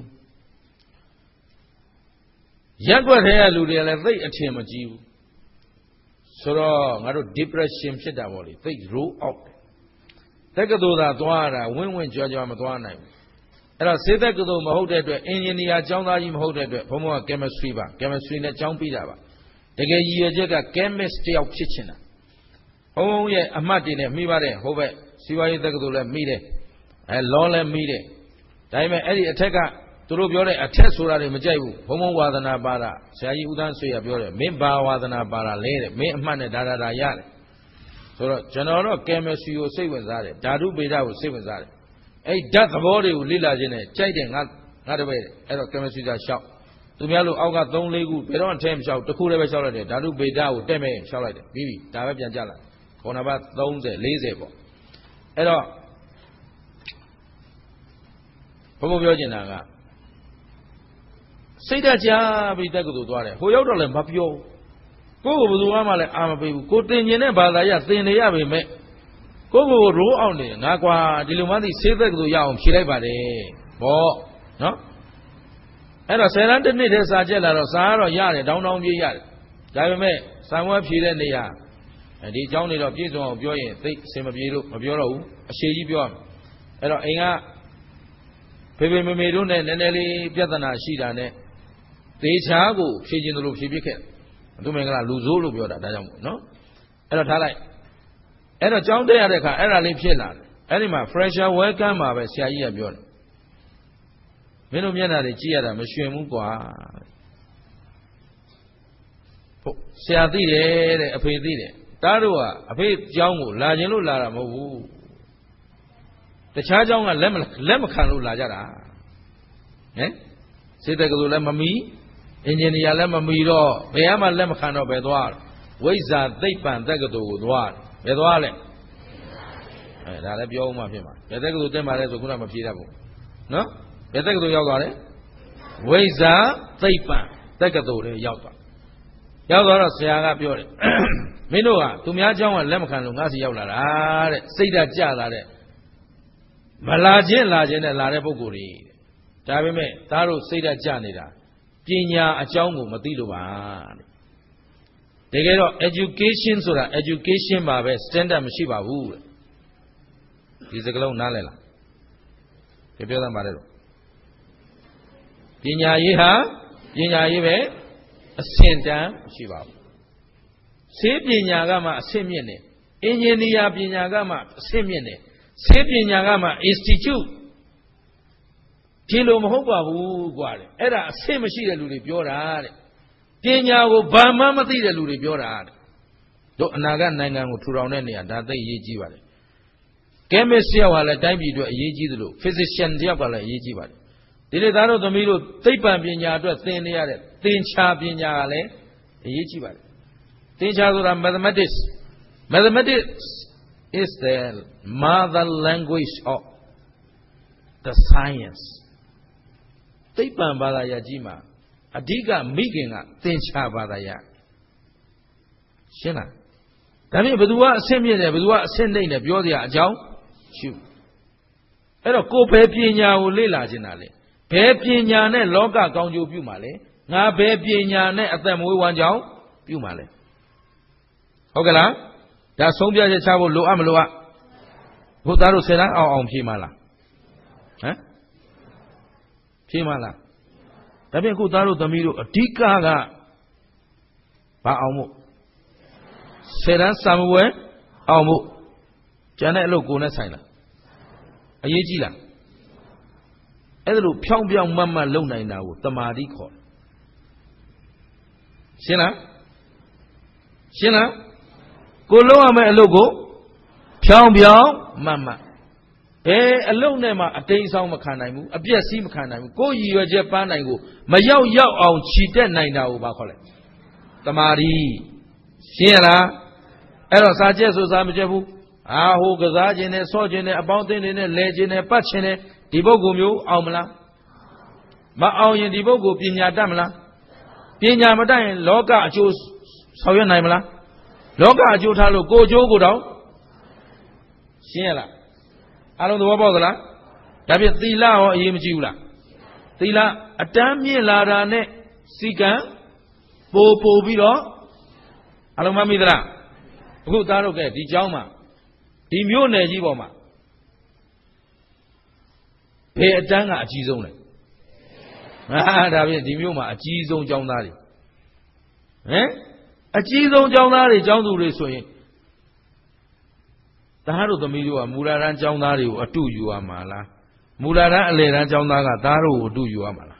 ရက်ွက်ထဲကလူတွေကလည်းသိပ်အထင်မကြီးဘူးဆိုတော့ငါတို့ depression ဖြစ်တာပေါ့လေသိပ် roll out တက္ကသိုလ်သာသွားတာဝင်းဝင်းကြွကြွမသွားနိုင်ဘူးအဲ့တော့စေတက္ကသိုလ်မဟုတ်တဲ့အတွက်အင်ဂျင်နီယာကျောင်းသားကြီးမဟုတ်တဲ့အတွက်ဘုံဘုံက chemistry ပါ chemistry နဲ့ကျောင်းပြီးတာပါတကယ်ရည်ရွယ်ချက်က chemist တယောက်ဖြစ်ချင်တာဘုံဘုံရဲ့အမှတ်တွေနဲ့မိပါတယ်ဟိုဘက်စီးပွားရေးတက္ကသိုလ်လည်းမိတယ်အဲ law လည်းမိတယ်ဒါပေမဲ့အဲ့ဒီအထက်ကသူတို့ပြောတဲ့အထက်ဆိုတာတွေမကြိုက်ဘူးဘုံဘုံဝါသနာပါတာဆရာကြီးဦးသန်းဆွေကပြောတယ်မင်းဘာဝါသနာပါတာလဲတဲ့မင်းအမှတ်နဲ့ဒါဒါဒါရတယ်ဆိုတော့ကျွန်တော်တော့ chemistry ကိုစိတ်ဝင်စားတယ်ဓာတုဗေဒကိုစိတ်ဝင်စားတယ်အဲ့ဓာတ်သဘောတွေကိုလေ့လာခြင်းနဲ့ကြိုက်တယ်ငါငါတပည့်တယ်အဲ့တော့ chemistry ကရှောက်သူများလို့အောက်ကသုံးလေးခုဘယ်တော့အထဲမလျှောက်တစ်ခုလည်းပဲလျှောက်လိုက်တယ်ဓာတုဗေဒကိုတက်မဲ့လျှောက်လိုက်တယ်ပြီးပြီဒါပဲပြန်ကြလာခေါဏဘသုံး၀ လေး၀ပေါ့အဲ့တော့ဘုံဘုံပြောချင်တာကစိတ်ဓာတ်ကြပြီးတက္ကသိုလ်သွားတယ်ဟိုရောက်တော့လည်းမပြောကိုယ့်ကိုယ်ဘယ်သူမှလည်းအာမပေးဘူးကိုတင်ကျင်တဲ့ဘာသာရသင်နေရပေမဲ့ကိုယ့်ကိုယ်ကိုရိုးအောင်နေငါကွာဒီလိုမှသိစေးတက္ကသိုလ်ရအောင်ဖြေလိုက်ပါတယ်ပေါ့နော်အဲ့တော့ဆယ်တန်းတစ်နှစ်တည်းစာကျက်လာတော့စာကတော့ရတယ်တောင်းတောင်းပြေးရတယ်ဒါပေမဲ့စာမွေးဖြေတဲ့နေရာဒီအကြောင်းတွေတော့ပြည့်စုံအောင်ပြောရင်သိအစင်မပြေလို့မပြောတော့ဘူးအရှိကြီးပြောရမယ်အဲ့တော့အိမ်ကဖေဖေမေမေတို့နဲ့နည်းနည်းလေးပြဿနာရှိတာနဲ့သေချာကိုဖြေခြင်းတို့လို့ဖြေပြခဲ့သူမင်္ဂလာလူဆိုးလို့ပြောတာဒါကြောင့်မို့နော်အဲ့တော့ထားလိုက်အဲ့တော့ကြောင်းတက်ရတဲ့အခါအဲ့ဒါလေးဖြစ်လာတယ်အဲ့ဒီမှာ fresher welcome မှာပဲဆရာကြီးကပြောတယ်မင်းတို့မျက်နှာတွေကြည့်ရတာမရွှင်ဘူးကွာဆရာသိတယ်တဲ့အဖေသိတယ်တားတို့ကအဖေကျောင်းကိုလာခြင်းလို့လာတာမဟုတ်ဘူးတခြားကျောင်းကလက်မလက်မခံလို့လာကြတာဟမ်စေတကယ်လည်းမမီအင်ဂျင်နီယာလည်းမမီတော့ဘယ်မှလက်မခံတော့ပဲသွားဝိဇ္ဇာသိပ္ပံတက္ကသိုလ်ကိုသွားဘယ်သွားလဲအဲဒါလည်းပြောဦးမှဖြစ်မှာဘယ်တက္ကသိုလ်တက်မှာလဲဆိုခုနမဖြေတတ်ဘူးနော်ဘယ်တက္ကသိုလ်ရောက်သွားလဲဝိဇ္ဇာသိပ္ပံတက္ကသိုလ်တွေရောက်သွားရောက်သွားတော့ဆရာကပြောတယ်မင်းတို့ကသူများเจ้าကလက်မခံလို့ငါစီရောက်လာတာတဲ့စိတ်ဓာတ်ကြလာတဲ့မလာခြင်းလာခြင်းနဲ့လာတဲ့ပုဂ္ဂိုလ်တွေဒါပေမဲ့သားတို့စိတ်ဓာတ်ကြနေတာပညာအကြောင်းကိုမသိလို့ပါတဲ့တကယ်တော့ education ဆိုတာ education ပါပဲ standard မရှိပါဘူးတဲ့ဒီစကားလုံးနားလည်လားပြောပြောသမ်းပါတယ်လို့ပညာရေးဟာပညာရေးပဲအဆင့်တန်းမရှိပါဘူးဆေးပညာကမှအဆင့်မြင့်တယ်အင်ဂျင်နီယာပညာကမှအဆင့်မြင့်တယ်ဆေးပညာကမှ institute ဒီလိုမဟုတ်ပါဘူးကွာတဲ့အဲ့ဒါအဆင့်မရှိတဲ့လူတွေပြောတာတဲ့ပညာကိုဘာမှမသိတဲ့လူတွေပြောတာတဲ့တို့အနာဂတ်နိုင်ငံကိုထူထောင်တဲ့နေရာဒါသိအရေးကြီးပါတယ် chemist တယောက်ကလည်းတိုင်းပြည်အတွက်အရေးကြီးသလို physician တယောက်ကလည်းအရေးကြီးပါတယ်ဒီလေသားတို့သမီးတို့သိပ္ပံပညာအတွက်သင်နေရတဲ့သင်္ချာပညာကလည်းအရေးကြီးပါတယ်သင်္ချာဆိုတာ mathematics mathematics is the mother language of the science သိပ္ပံဘာသာရပ်ကြီးမှာအဓိကမိခင်ကသင်္ချာဘာသာရပ်ရှင်းလားဒါဖြင့်ဘယ်သူကအဆင့်မြင့်တယ်ဘယ်သူကအဆင့်နှိမ့်တယ်ပြောစရာအကြောင်းရှိအဲ့တော့ကိုယ်ဘယ်ပညာကိုလေ့လာခြင်းတာလဲဘယ်ပညာနဲ့လောကကောင်းကျိုးပြုမှာလဲငါဘယ်ပညာနဲ့အသက်မွေးဝမ်းကြောင်းပြုမှာလဲဟုတ်ကဲ့လားဒါဆုံးဖြတ်ချက်ချဖို့လိုအပ်မလိုအပ်ဘုရားတို့ဆယ်တန်းအောင်အောင်ဖြေမှာလားဟမ်ဖြေမှာလားဒါဖြင့်ခုသားတို့သမီးတို့အဓိကကဘာအောင်မို့ဆယ်တန်းစာမွေးအောင်မို့ကျန်တဲ့အလုပ်ကိုနဲ့ဆိုင်လားအရေးကြီးလားအဲ့ဒါလို့ဖြောင်းပြောင်းမတ်မတ်လုပ်နိုင်တာကိုတမာတိခေါ်တယ်ရှင်းလားရှင်းလားကိုလုံးရမယ့်အလုပ်ကိုဖြောင်းပြောင်းမတ်မတ်ဘယ်အလုပ်နဲ့မှအတိမ်ဆောင်မခံနိုင်ဘူးအပြက်စီးမခံနိုင်ဘူးကိုယ်ရည်ရွယ်ချက်ပန်းနိုင်ကိုမရောက်ရောက်အောင်ခြိတက်နိုင်တာကိုဘာခေါ်လဲတမာတိရှင်းရလားအဲ့တော့စာကျက်ဆိုစာမကျက်ဘူးအာဟိုကစားခြင်းနဲ့ဆော့ခြင်းနဲ့အပေါင်းအသင်းတွေနဲ့လဲခြင်းနဲ့ပတ်ခြင်းနဲ့ဒီပုဂ္ဂိုလ်မျိုးအောင်မလားမအောင်ရင်ဒီပုဂ္ဂိုလ်ပညာတတ်မလားပညာမတတ်ရင်လောကအကျိုးဆောင်ရွက်နိုင်မလားလောကအကျိုးထားလို့ကိုအကျိုးကိုတောင်ရှင်းရလားအားလုံးသဘောပေါက်သလားဒါဖြင့်သီလရောအရေးမကြီးဘူးလားသီလအတန်းမြင့်လာတာနဲ့စီကံပို့ပို့ပြီးတော့အားလုံးမမိသလားအခုသားတို့ကဒီเจ้าမှာဒီမြို့နယ်ကြီးပေါ်မှာဘယ်အတန်းကအကြီးဆုံးလဲဟာဒါဖြင့်ဒီမြို့မှာအကြီးဆုံးကျောင်းသားတွေဟမ်အကြီးဆုံးကျောင်းသားတွေကျောင်းသူတွေဆိုရင်သားတို့သမီးတို့ကမူလာတန်းကျောင်းသားတွေကိုအတုယူရမှာလားမူလာတန်းအလယ်တန်းကျောင်းသားကသားတို့ကိုအတုယူရမှာလား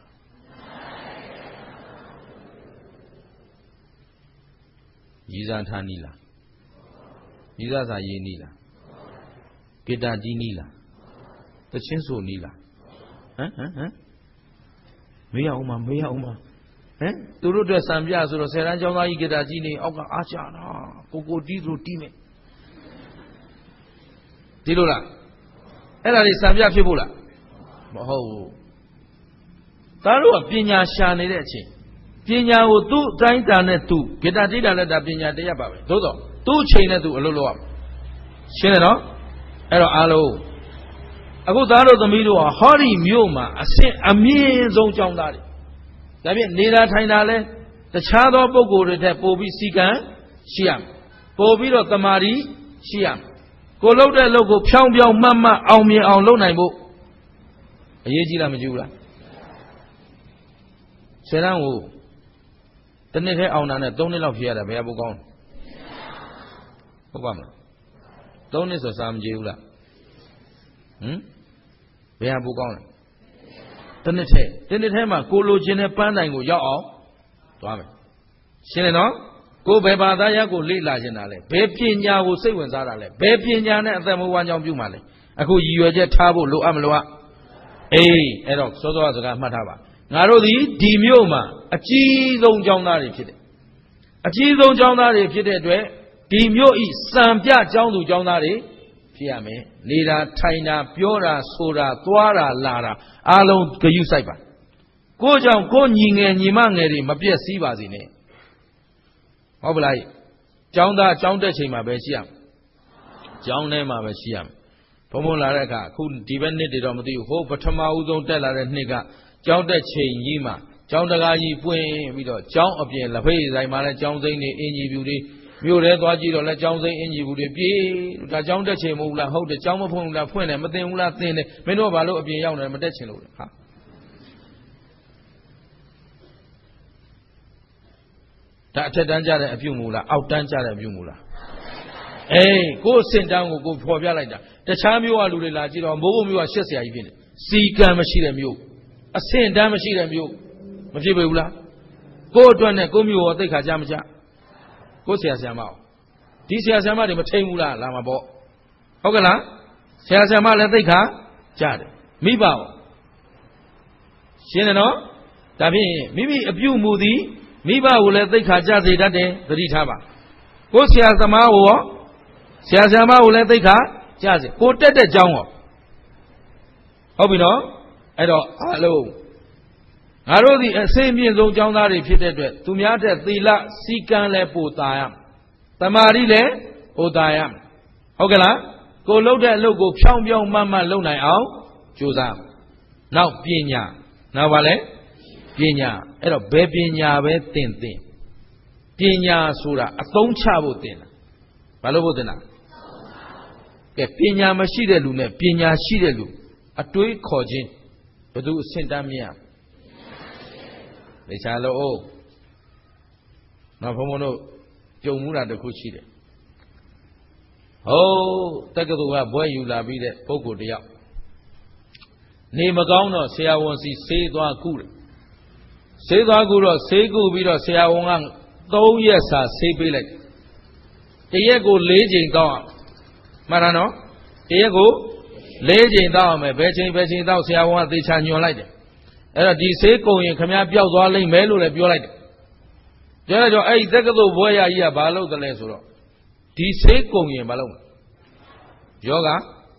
ရည်စားထားနီးလားရည်စားစာရေးနီးလားကေတာကြီးနီးလားတချင်းဆိုနီးလားဟမ်ဟမ်ဟမ်မေးရအောင်မမေးရအောင်မဟမ်သူတို့အတွက်စံပြဆိုတော့ဆယ်တန်းကျောင်းသားကြီးကေတာကြီးနေအောက်ကအားချတာကိုကိုတီးဆိုတီးမယ်ဒီလိုလားအဲ့ဒါလေးစံပြဖြစ်ဖို့လားမဟုတ်ဘူးသားတို့ကပညာရှာနေတဲ့အချိန်ပညာကိုသူ့အတိုင်းတာနဲ့သူကေတာတိတာလည်းဒါပညာတရက်ပါပဲသို့တော့သူ့အချိန်နဲ့သူအလုပ်လုပ်ရမှာရှင်းတယ်နော်အဲ့တော့အားလုံးအခုသားတို့သမီးတို့ဟာဟောဒီမြို့မှာအဆင့်အမြင့်ဆုံးကျောင်းသားတွေဒါဖြင့်နေတာထိုင်တာလဲတခြားသောပုဂ္ဂိုလ်တွေထက်ပိုပြီးစီကံရှိရမယ်ပိုပြီးတော့တမာတိရှိရမယ်ကိုလှုပ်တဲ့လုပ်ကိုဖြောင်းဖြောင်းမှတ်မှတ်အောင်မြင်အောင်လုပ်နိုင်ဖို့အရေးကြီးလားမကြီးဘူးလားဆယ်တန်းကိုတနည်းထဲအောင်တာနဲ့သုံးနှစ်လောက်ဖြေရတာဘယ်ဟာပိုကောင်းလဲဟုတ်ပါမလားသုံးနှစ်ဆိုစာမကြီးဘူးလားဟမ်ဘယ်ဟာပိုကောင်းလဲတနည်းထဲတနည်းထဲမှာကိုလိုချင်တဲ့ပန်းတိုင်ကိုရောက်အောင်သွားမယ်ရှင်းတယ်နော်ကိုဘယ်ဘာသာရပ်ကိုလေ့လာချင်တာလဲဘယ်ပညာကိုစိတ်ဝင်စားတာလဲဘယ်ပညာနဲ့အသက်မွေးဝမ်းကြောင်းပြုမှာလဲအခုရည်ရွယ်ချက်ထားဖို့လိုအပ်မလို့อ่ะအေးအဲ့တော့စောစောစကားမှတ်ထားပါငါတို့ဒီဒီမြို့မှာအကြီးဆုံးကျောင်းသားတွေဖြစ်တယ်အကြီးဆုံးကျောင်းသားတွေဖြစ်တဲ့အတွက်ဒီမြို့ဤစံပြကျောင်းသူကျောင်းသားတွေဖြစ်ရမယ်နေတာထိုင်တာပြောတာဆိုတာသွားတာလာတာအားလုံးဂရုစိုက်ပါကိုကြောင့်ကိုညီငယ်ညီမငယ်တွေမပြည့်စည်ပါစေနဲ့ဟုတ်ပလားကျောင်းသားကျောင်းတက်ချိန်မှာပဲရှိရမယ်ကျောင်းထဲမှာပဲရှိရမယ်ဘုံဘုံလာတဲ့အခါအခုဒီဘက်နှစ်တွေတော့မသိဘူးဟိုပထမဦးဆုံးတက်လာတဲ့နှစ်ကကျောင်းတက်ချိန်ကြီးမှာကျောင်းတကားကြီးပွင့်ပြီးတော့ကျောင်းအပြင်လက်ဖေးဆိုင်မှာလည်းကျောင်းစိမ့်တွေအင်ဂျီပြူတွေမြို့ထဲသွားကြည့်တော့လည်းကျောင်းစိမ့်အင်ဂျီပြူတွေပြေးဒါကျောင်းတက်ချိန်မဟုတ်လားဟုတ်တယ်ကျောင်းမဖွင့်ဘူးလားဖွင့်တယ်မသိဘူးလားသိတယ်မင်းတို့ကဘာလို့အပြင်ရောက်နေမတက်ချင်လို့လဲဟာဒါအထက်တန်းကြတဲ့အပြုမူလားအောက်တန်းကြတဲ့အပြုမူလားအေးကိုယ်စင်တန်းကိုကိုဖော်ပြလိုက်တာတခြားမျိုးကလူတွေလာကြည့်တော့မိုးဘုံမျိုးကရှက်စရာကြီးဖြစ်နေစီကံမရှိတဲ့မျိုးအစင်တန်းမရှိတဲ့မျိုးမဖြစ်ပေဘူးလားကိုယ့်အတွက်နဲ့ကိုယ့်မျိုးရောသိခါကြမကြကိုယ့်ဆရာဆရာမအောင်ဒီဆရာဆရာမတွေမထိန်ဘူးလားလာမှာပေါ့ဟုတ်ကဲ့လားဆရာဆရာမလည်းသိခါကြတယ်မိဘရောရှင်းတယ်နော်ဒါဖြင့်မိမိအပြုမူသည်မိဘကိုလည်းသိခါကြစေတတ်တယ်သတိထားပါကိုဆရာသမားကိုရောဆရာဆရာမကိုလည်းသိခါကြစေကိုတက်တဲ့ကျောင်းရောဟုတ်ပြီနော်အဲ့တော့အားလုံးငါတို့ဒီအစိမ့်ပြည့်ဆုံးကျောင်းသားတွေဖြစ်တဲ့အတွက်သူများတဲ့သီလစီကံလည်းပို့သားရမယ်တမာတိလည်းပို့သားရမယ်ဟုတ်ကဲ့လားကိုလှုပ်တဲ့အလုပ်ကိုဖြောင်းဖြောင်းမှတ်မှတ်လုပ်နိုင်အောင်ကြိုးစားနောက်ပညာနောက်ပါလဲပညာအဲ့တော့ဘယ်ပညာပဲသင်သင်ပညာဆိုတာအသုံးချဖို့သင်တာဘာလို့ဖို့သင်တာကဲပညာမရှိတဲ့လူနဲ့ပညာရှိတဲ့လူအတွေးခေါ်ခြင်းဘယ်သူအဆင့်တန်းမြတ်လေချာလို့အိုးနောက်ဘုံဘုံတို့ကြုံမှုတာတစ်ခုရှိတယ်ဟိုးတက္ကသိုလ်ကဘွဲယူလာပြီးတဲ့ပုဂ္ဂိုလ်တယောက်နေမကောင်းတော့ဆရာဝန်စီဆေးသွားကုတယ်ဆေးသွားကုတော့ဆေးကုပြီးတော့ဆရာဝန်ကသုံးရက်စာဆေးပေးလိုက်တရက်ကို၄ချိန်တောက်အောင်မှတ်တာနော်တရက်ကို၄ချိန်တောက်အောင်မယ်ဘယ်ချိန်ဘယ်ချိန်တောက်ဆရာဝန်ကသေချာညွှန်လိုက်တယ်အဲ့တော့ဒီဆေးကုံရင်ခမည်းပျောက်သွားလိမ့်မယ်လို့လည်းပြောလိုက်တယ်ပြောလိုက်တော့အဲ့ဒီတက္ကသိုလ်ဘွဲရကြီးကဘာလုပ်တယ်လဲဆိုတော့ဒီဆေးကုံရင်ဘာလုပ်မလဲယောဂ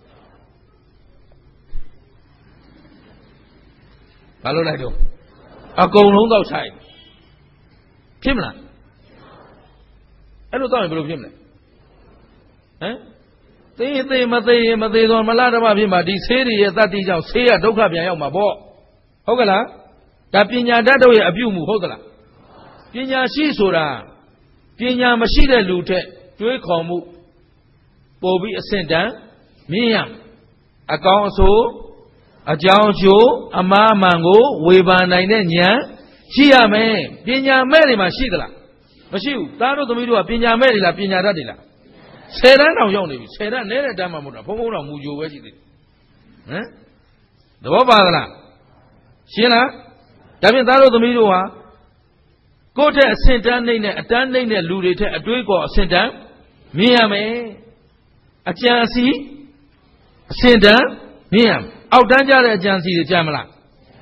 ဘာလုပ်လိုက်တော့အကုန်လုံးတော့ဆိုင်ဖြစ်မလားအဲ့လိုတော့ဘယ်လိုဖြစ်မလဲဟမ်သိသိမသိရင်မသိတော့မလားတမဖြစ်မှာဒီဆေးတွေရဲ့တတ္တိကြောင့်ဆေးရဒုက္ခပြန်ရောက်မှာပေါ့ဟုတ်ကဲ့လားဒါပညာတတ်တို့ရဲ့အပြုမှုဟုတ်သလားပညာရှိဆိုတာပညာမရှိတဲ့လူထက်တွေးခေါ်မှုပို့ပြီးအဆင့်တန်းမြင်ရအကောင်းအဆိုးအကြောင်းအကျိုးအမှားအမှန်ကိုဝေဖန်နိုင်တဲ့ဉာဏ်ရှိရမယ်ပညာမဲ့တွေမှာရှိသလားမရှိဘူးသားတို့သမီးတို့ကပညာမဲ့တွေလားပညာတတ်တွေလားဆယ်တန်းတောင်ရောက်နေပြီဆယ်တန်းနဲတဲ့တန်းမှမဟုတ်တာဘုံဘုံတော့မူကြိုပဲရှိသေးတယ်ဟမ်သဘောပါသလားရှင်းလားဒါဖြင့်သားတို့သမီးတို့ဟာကိုယ့်ထက်အဆင့်တန်းနှိမ့်တဲ့အတန်းနှိမ့်တဲ့လူတွေထက်အတွေးကောအဆင့်တန်းမြင်ရမယ်အကျံစီအဆင့်တန်းမြင်ရမယ်အောက်တန်းကြတဲ့အကျံစီတွေကြမလား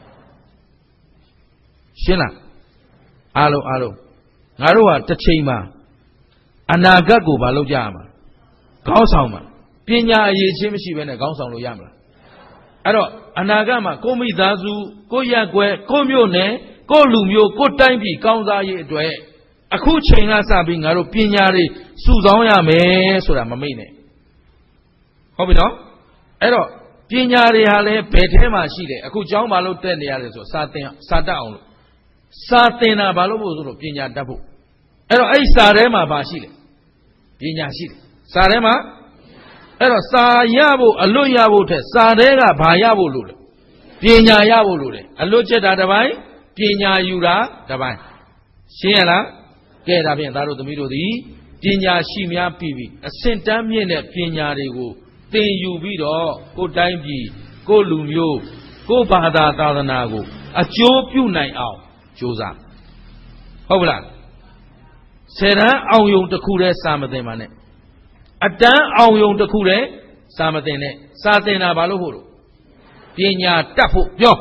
ရှင်းလားအားလုံးအားလုံးငါတို့ဟာတစ်ချိန်မှာအနာဂတ်ကိုမလုပ်ကြရမှာခေါင်းဆောင်မှာပညာအရေးချင်းမရှိဘဲနဲ့ခေါင်းဆောင်လို့ရမလားအဲ့တော့အနာဂတ်မှာကိုမိသားစုကိုရက်ွယ်ကိုမြို့နယ်ကိုလူမျိုးကိုတိုင်းပြည်ကောင်းစားရေးအတွက်အခုချိန်ကစပြီးငါတို့ပညာတွေစုဆောင်းရမယ်ဆိုတာမမိတ်နဲ့ဟုတ်ပြီနော်အဲ့တော့ပညာတွေဟာလည်းဘယ်ထဲမှာရှိတယ်အခုကျောင်းမှာလို့တက်နေရတယ်ဆိုစာသင်စာတတ်အောင်လို့စာသင်တာဘာလို့ဖို့ဆိုတော့ပညာတတ်ဖို့အဲ့တော့အဲ့စာထဲမှာဘာရှိလဲပညာရှိတယ်စာထဲမှာအဲ့တော့စာရဖို့အလွတ်ရဖို့ထက်စာထဲကဘာရဖို့လို့လဲပညာရဖို့လို့လေအလွတ်ချက်တာတစ်ပိုင်းပညာယူတာတစ်ပိုင်းရှင်းရလားကဲဒါဖြင့်သားတို့သမီးတို့သည်ပညာရှိများပြီးပြီအဆင့်တန်းမြင့်တဲ့ပညာတွေကိုသင်ယူပြီးတော့ကိုယ်တိုင်းပြည်ကိုယ်လူမျိုးကိုယ်ဘာသာသာသနာကိုအကျိုးပြုနိုင်အောင်ကြိုးစားဟုတ်ပလား Seran Auyung the Kure Samademane. A dan Auyung the Kure Samadene. Satena Baluburu. Pinya Tapu Yo.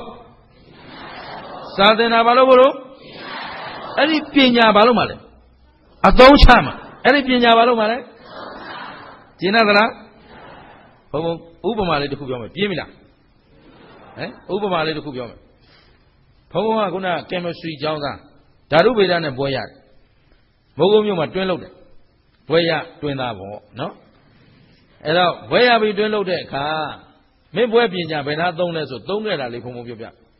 Satena Baluburu. Any Pinya Balumale. A don't chama. Any Pinya Balumale. Jinadra. Ubamale to Kubiyama. Pimila. Eh? Ubamale to Kubiyama. Poma Guna chemistry Jonza. Darubidan and Boyat. Mogum twin loaded. Boya twin abo, no? Hello, where are we doing loaded car? Maybe we're being a benat don't let so don't get a little more.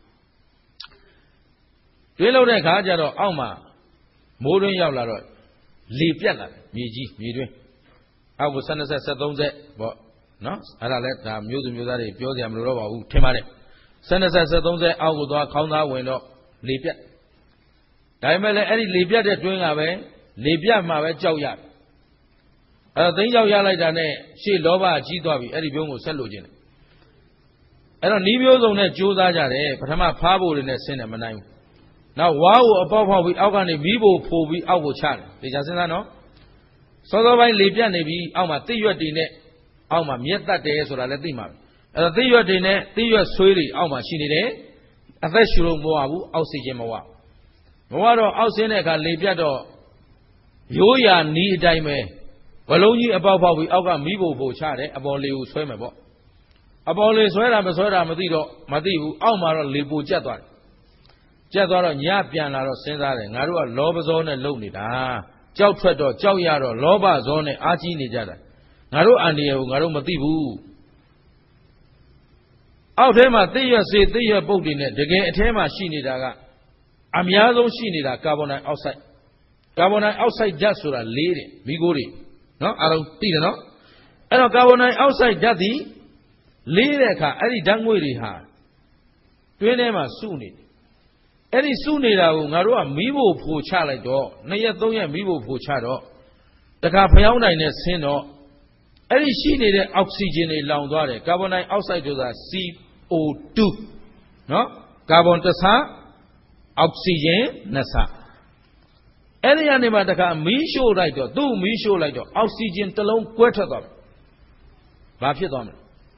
Twin loaded car, Jado Alma. Modern Yavla. Leap Yalla. Miji, Midway. I was send us a don't say, but no? I let them use the music, Josie and Rova who came at it. Send us a don't say, I will do a count out window. Leap yet. Diamond any Libya that's doing away, Libya Mavet Joya. I think Joya like that, she Lova Gitobi, Eddie Bungo Salugin. I don't leave you on that Jews are there, but I'm a pabo in the cinema. Now, wow, above how we are going to vivo for we our child. They just know. So, the Libya Navy, Alma Tia Dine, Alma Mieta de Soratima. And the Tia Dine, Tia Swiri, Alma Shine, a vessel Moabu, Oxygen. Moaro Alcineka Libiado Yoya ni Dime. Well, only about how we are Mibo for Chade, about Leu Swimmable. About Leu Swera, Masora, Madido, Madiu, Almaro Libu Jadwan. Jadwara Yapian or Sendare, Narua Lobazone Lunida, Jow Tredo, Jow Yaro, Loba Zone, Aji Nijada, Naru Andio, Naru Matibu. Out Tema, Thea say Thea Bodine, the game Tema Shinidaga. Amiado Shinida, Carbonite outside. Carbonite outside Jasura, lady, Miguri. No, I don't think no. And a Carbonite outside Jadi, Lireka, any Dangwiri ha. Twenema Suni. Any Sunida, Narua, Mivo for Chalato, Nayatoya Mivo for Chado. The Capiona in a sino. Any she needed oxygen in Laundare, Carbonite outside to the C O two. No? Carbon Tasa. Oxygen Nasa. Any animal that can me show like that, do me show like that, oxygen alone quarter of Bapidom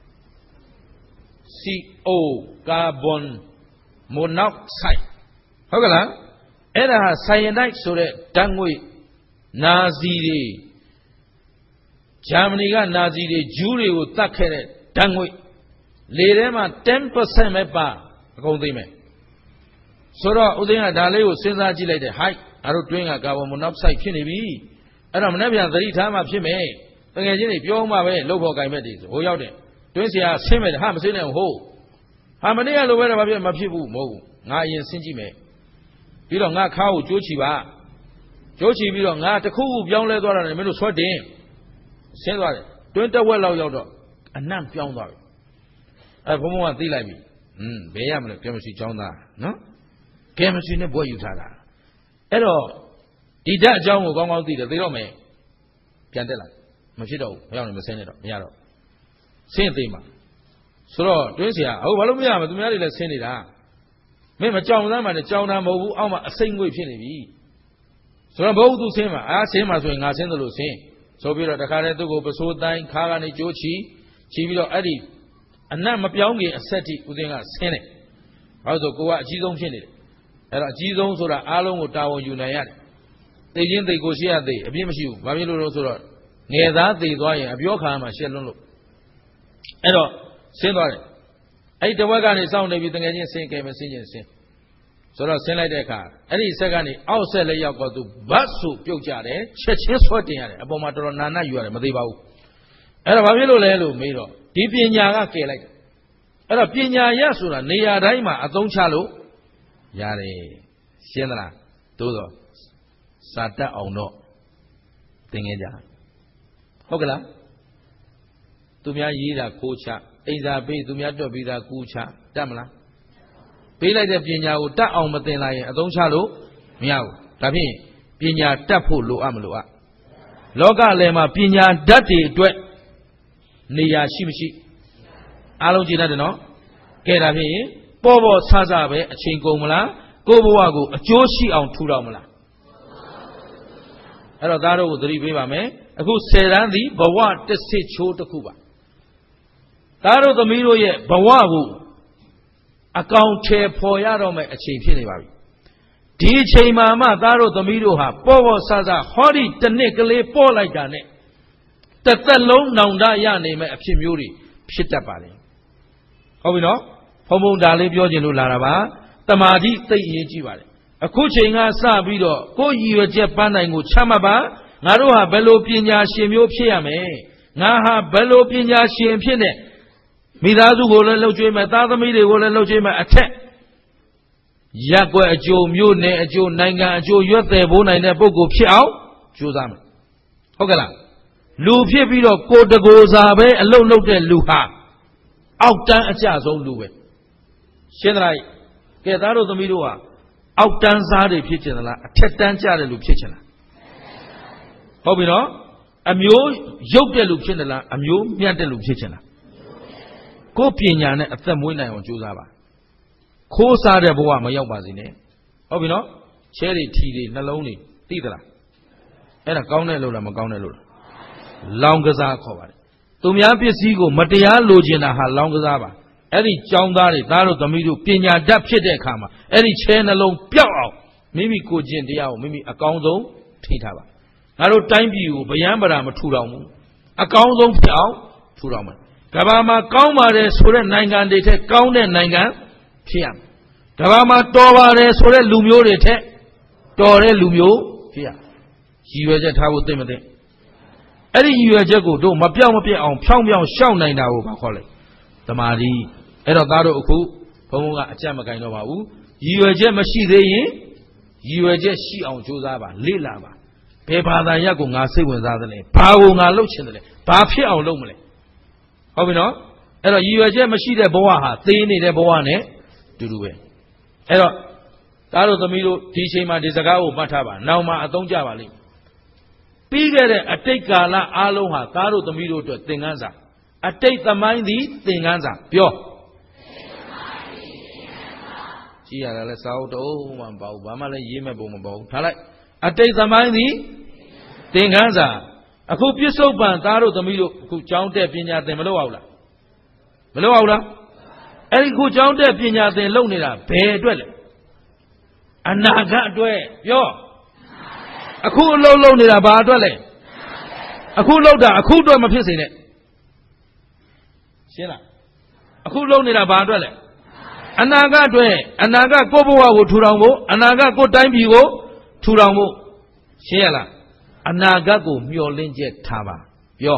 C O carbon monoxide. Hogala, Eda cyanide so that Dangwe Nazi Germany got Nazi jury would tuck it, Dangwe. Lay them at ten percent a bar, according Sora Udina Daleo sends a gilet high. I don't drink a carbon monoxide kinny. And I'm never the time of Jimmy. Then again, if you're my way, local guy met it. Oh, out there. Twenty are same at Hamsin and Ho. How many are aware of my people? Mo, I in Sinjime. You don't know how Jochiba. Jochi, you don't know the cool young leather and the middle sweat dame. Send what? Twenty well out your dog. And none found out. I come one thing like me. Hm, Bayam, the chemistry John, no? Chemistry in the boy you tada. Hello, did that John will go out the little man? Candela, Machido, young Senator, Yaro. Same thing, so, Tunisia, oh, Valumia, the Mary Senator. Maybe John Lam and the John Namu, a same way, Pinny. So I'm both to same, I same as when I send the Lucien. So we are the car to go, but so dying Karani Jochi, Chivilo Adi, and now Mapiangi, a seti within a Senate. Also go out, she don't finish. Era Jizon so that Alon would tower Unayat. They didn't they go share the Abimashu, Babylon Sura. Near that they go in Abiokama, Shello. Ero, Sendore. Eight the wagon is sound everything again, saying came and singing. So that's send like that car. Any second outside the Yako to Basu, Pukjare, Chechin sweating at it. Abomato Nana, you are a Madibao. Era Babylon Lelo, Miro. Deep in Yaga, like. Era Pina Yasura, Nia Raima, Adon Chalo. Yare, Sienna, todo, Sata or no, thing in there. Hogla, Tumia Yida Kucha, Eza Bay Tumiato Vida Kucha, Damla. Pay like the Pina, Ta on Matena, Adon Chalo, Miao, Tapi, Pina Tapu Lu Amlua. Loga Lema Pina Dati Dwet Nia Shimishi. Alogina no? Kerabi. Bobo Sazabe, a Chingo Mula, Goboago, a Joshi on Turamala. အဲ့တော့သားတို့ကိုသတိပေးပါမယ်အခုဆယ်တန်းသည်ဘဝတစ်စစ်ချိုးတစ်ခုပါသားတို့သမီးတို့ရဲ့ဘဝကိုအကောင်ချေဖော်ရတော့မယ့်အချိန်ဖြစ်နေပါပြီဒီအချိန်မှာမှသားတို့သမီးတို့ဟာပေါ်ပေါ်ဆဆဟောဒီတစ်နှစ်ကလေးပေါ်လိုက်တာနဲ့တစ်သက်လုံးနောင်တရနေမယ့်အဖြစ်မျိုးတွေဖြစ်တတ်ပါလေဟုတ်ပြီနော်ဖုံဖုံဒါလေးပြောချင်လို့လာတာပါတမာတိသိအရေးကြီးပါတယ်အခုချိန်ကစပြီးတော့ကိုယ်ရည်ရွယ်ချက်ပန်းနိုင်ကိုချမှတ်ပါငါတို့ဟာဘယ်လိုပညာရှင်မျိုးဖြစ်ရမယ်ငါဟာဘယ်လိုပညာရှင်ဖြစ်နေမိသားစုကိုလည်းလှုပ်ကြွေးမယ်သားသမီးတွေကိုလည်းလှုပ်ကြွေးမယ်အထက်ရက်ွက်အကျိုးမျိုးနဲ့အကျိုးနိုင်ငံအကျိုးရွက်တယ်ဘိုးနိုင်တဲ့ပုဂ္ဂိုလ်ဖြစ်အောင်ကြိုးစားမယ်ဟုတ်ကဲ့လားလူဖြစ်ပြီးတော့ကိုတကိုယ်စာပဲအလုတ်လုတ်တဲ့လူဟာအောက်တန်းအကျဆုံးလူပဲရှင်းသလားကဲသားတို့သမီးတို့ဟာအောက်တန်းစားတွေဖြစ်ချင်သလားအထက်တန်းကျတဲ့လူဖြစ်ချင်လားဟုတ်ပြီနော်အမျိုးရုပ်တဲ့လူဖြစ်နေလားအမျိုးမြတ်တဲ့လူဖြစ်ချင်လားကိုယ်ပညာနဲ့အသက်မွေးနိုင်အောင်ကြိုးစားပါခိုးစားတဲ့ဘဝမရောက်ပါစေနဲ့ဟုတ်ပြီနော်ချဲတွေထီတွေနှလုံးတွေသိသလားအဲ့ဒါကောင်းတဲ့လို့လားမကောင်းတဲ့လို့လားလောင်ကစားခေါ်ပါတယ်သူများပစ္စည်းကိုမတရားလိုချင်တာဟာလောင်ကစားပါအဲ့ဒီចောင်းသားတွေသားတို့သမီးတို့ပညာတတ်ဖြစ်တဲ့အခါမှာအဲ့ဒီချဲနှလုံးပျောက်အောင်မိမိကိုယ်ကျင့်တရားကိုမိမိအကောင်းဆုံးထိထားပါငါတို့တိုင်းပြည်ကိုဗျမ်းပရာမထူထောင်ဘူးအကောင်းဆုံးဖြစ်အောင်ထူထောင်မယ်ကမ္ဘာမှာကောင်းပါတယ်ဆိုတဲ့နိုင်ငံတွေထက်ကောင်းတဲ့နိုင်ငံဖြစ်ရမယ်ကမ္ဘာမှာတော်ပါတယ်ဆိုတဲ့လူမျိုးတွေထက်တော်တဲ့လူမျိုးဖြစ်ရရည်ရွယ်ချက်ထားဖို့သိမသိအဲ့ဒီရည်ရွယ်ချက်ကိုတို့မပြောင်းမပြတ်အောင်ဖြောင်းဖြောင်းရှောက်နိုင်တာကိုဘာခေါ်လဲသမာဓိအဲ့တော့သားတို့အခုဘုံဘုံကအကြက်မကင်တော့ပါဘူးရည်ရွယ်ချက်မရှိသေးရင်ရည်ရွယ်ချက်ရှိအောင်ကြိုးစားပါလေ့လာပါဘယ်ဘာသာရပ်ကိုငါစိတ်ဝင်စားသလဲဘာကိုငါလုပ်ချင်တယ်လဲဘာဖြစ်အောင်လုပ်မလဲဟုတ်ပြီနော်အဲ့တော့ရည်ရွယ်ချက်မရှိတဲ့ဘဝဟာသေနေတဲ့ဘဝနဲ့တူတူပဲအဲ့တော့သားတို့သမီးတို့ဒီချိန်မှာဒီစကားကိုမှတ်ထားပါနောက်မှအသုံးကျပါလိမ့်ပြီးခဲ့တဲ့အတိတ်ကာလအားလုံးဟာသားတို့သမီးတို့အတွက်သင်ခန်းစာအတိတ်သမိုင်းသည်သင်ခန်းစာပြောကြည့်ရတာလဲစာအုပ်တော့မှမပေါ့ဘာမှလည်းရေးမဲ့ပုံမပေါ့ထားလိုက်အတိတ်သမိုင်းသည်သင်ခန်းစာအခုပြစ္ဆုတ်ပံသားတို့သမီးတို့အခုကျောင်းတက်ပညာသင်မလုပ်အောင်လားမလုပ်အောင်လားအဲ့ဒီခုကျောင်းတက်ပညာသင်လုပ်နေတာဘယ်အတွက်လဲအနာဂတ်အတွက်ပြောအခုအလုံးလုံးနေတာဘာအတွက်လဲအခုလောက်တာအခုအတွက်မဖြစ်စေနဲ့ရှင်းလားအခုလုံးနေတာဘာအတွက်လဲအနာဂတ်အတွက်အနာဂတ်ကိုယ့်ဘဝကိုထူထောင်ဖို့အနာဂတ်ကိုယ့်တိုင်းပြည်ကိုထူထောင်ဖို့ရှင်းရလားအနာဂတ်ကိုမျှော်လင့်ချက်ထားပါပြော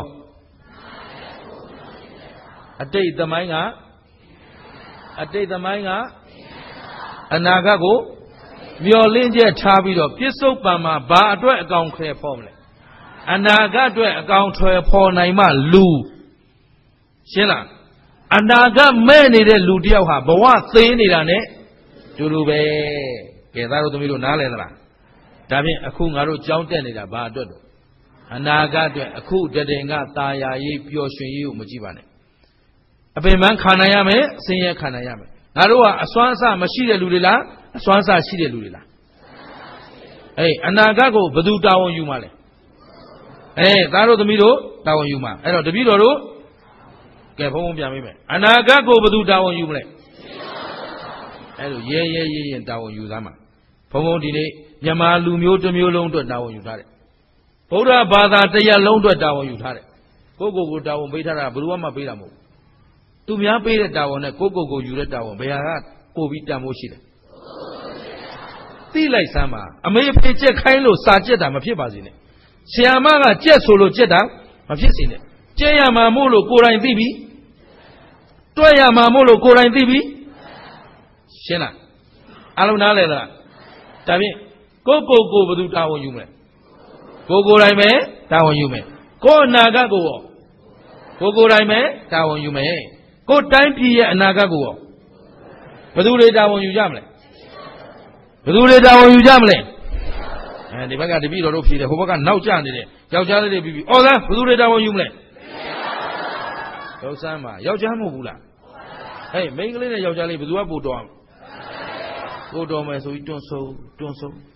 အတိတ်သမိုင်းကအတိတ်သမိုင်းကအနာဂတ်ကိုမျှော်လင့်ချက်ထားပြီးတော့ပြစ္ဆုတ်ပံမှာဘာအတွက်အကောင်ခဲဖော်မလဲအနာဂတ်အတွက်အကောင်ထွယ်ဖော်နိုင်မှလူရှင်းလားအနာဂတ်မဲ့နေတဲ့လူတယောက်ဟာဘဝသေးနေတာနဲ့တူတူပဲကဲသားတို့သမီးတို့နားလည်သလားဒါဖြင့်အခုငါတို့ကြောင်းတက်နေတာဘာအတွက်တော့အနာဂတ်အတွက်အခုတည်င်ကตาယာရေးပျော်ရွှင်ရေးကိုမကြည့်ပါနဲ့အပင်ပန်းခံနိုင်ရမယ်အစင်းရဲခံနိုင်ရမယ်ငါတို့ကအစွမ်းအစမရှိတဲ့လူတွေလားအစွမ်းအစရှိတဲ့လူတွေလားအေးအနာဂတ်ကိုဘယ်သူတာဝန်ယူမှာလဲအေးသားတို့သမီးတို့တာဝန်ယူမှာအဲ့တော့တပည့်တော်တို့ကဲဘုံဘုံပြန်ပေးမယ်အနာဂတ်ကိုဘယ်သူတာဝန်ယူမလဲအဲ့လိုရဲရဲရဲရဲတာဝန်ယူသားမှာဘုံဘုံဒီနေ့မြန်မာလူမျိုးတစ်မျိုးလုံးအတွက်တာဝန်ယူထားတယ်ဗုဒ္ဓဘာသာတရားလုံးအတွက်တာဝန်ယူထားတယ်ကိုကိုကိုတာဝန်ပေးထားတာဘယ်သူမှပေးတာမဟုတ်ဘူးသူများပေးတဲ့တာဝန်နဲ့ကိုကိုကိုယူတဲ့တာဝန်ဘယ်ဟာကကိုပြီးတန်ဖို့ရှိတယ်သိလိုက်စမ်းပါအမေဖေကြက်ခိုင်းလို့စာကြက်တာမဖြစ်ပါစေနဲ့ဆရာမကကြက်ဆိုလို့ကြက်တာမဖြစ်စေနဲ့ကြက်ရမှာမို့လို့ကိုယ်တိုင်သိပြီတွက်ရမှာမို့လို့ကိုယ်တိုင်သိပြီရှင်းလားအလုံးနားလဲလားဒါဖြင့်ကိုကိုကိုဘယ်သူတာဝန်ယူမလဲကိုကိုယ်တိုင်ပဲတာဝန်ယူမယ်ကိုအနာဂတ်ကိုရောကိုကိုယ်တိုင်ပဲတာဝန်ယူမယ်ကိုတိုင်းပြည်ရဲ့အနာဂတ်ကိုရောဘယ်သူတွေတာဝန်ယူကြမလဲဘယ်သူတွေတာဝန်ယူကြမလဲအဲဒီဘက်ကတပည့်တော်တို့ဖြေတယ်ဟိုဘက်ကနောက်ကျနေတယ်ယောက်ျားလေးတွေပြီးပြီးအော်လားဘယ်သူတွေတာဝန်ယူမလဲယောက်ျားမှာယောက်ျားမဟုတ်ဘူးလားဟဲ့မိန်းကလေးနဲ့ယောက်ျားလေးဘယ်သူကပို့တော်အောင်ပို့တော်မယ်ဆိုပြီးတွန်းဆုံးတွန်းဆုံးဟ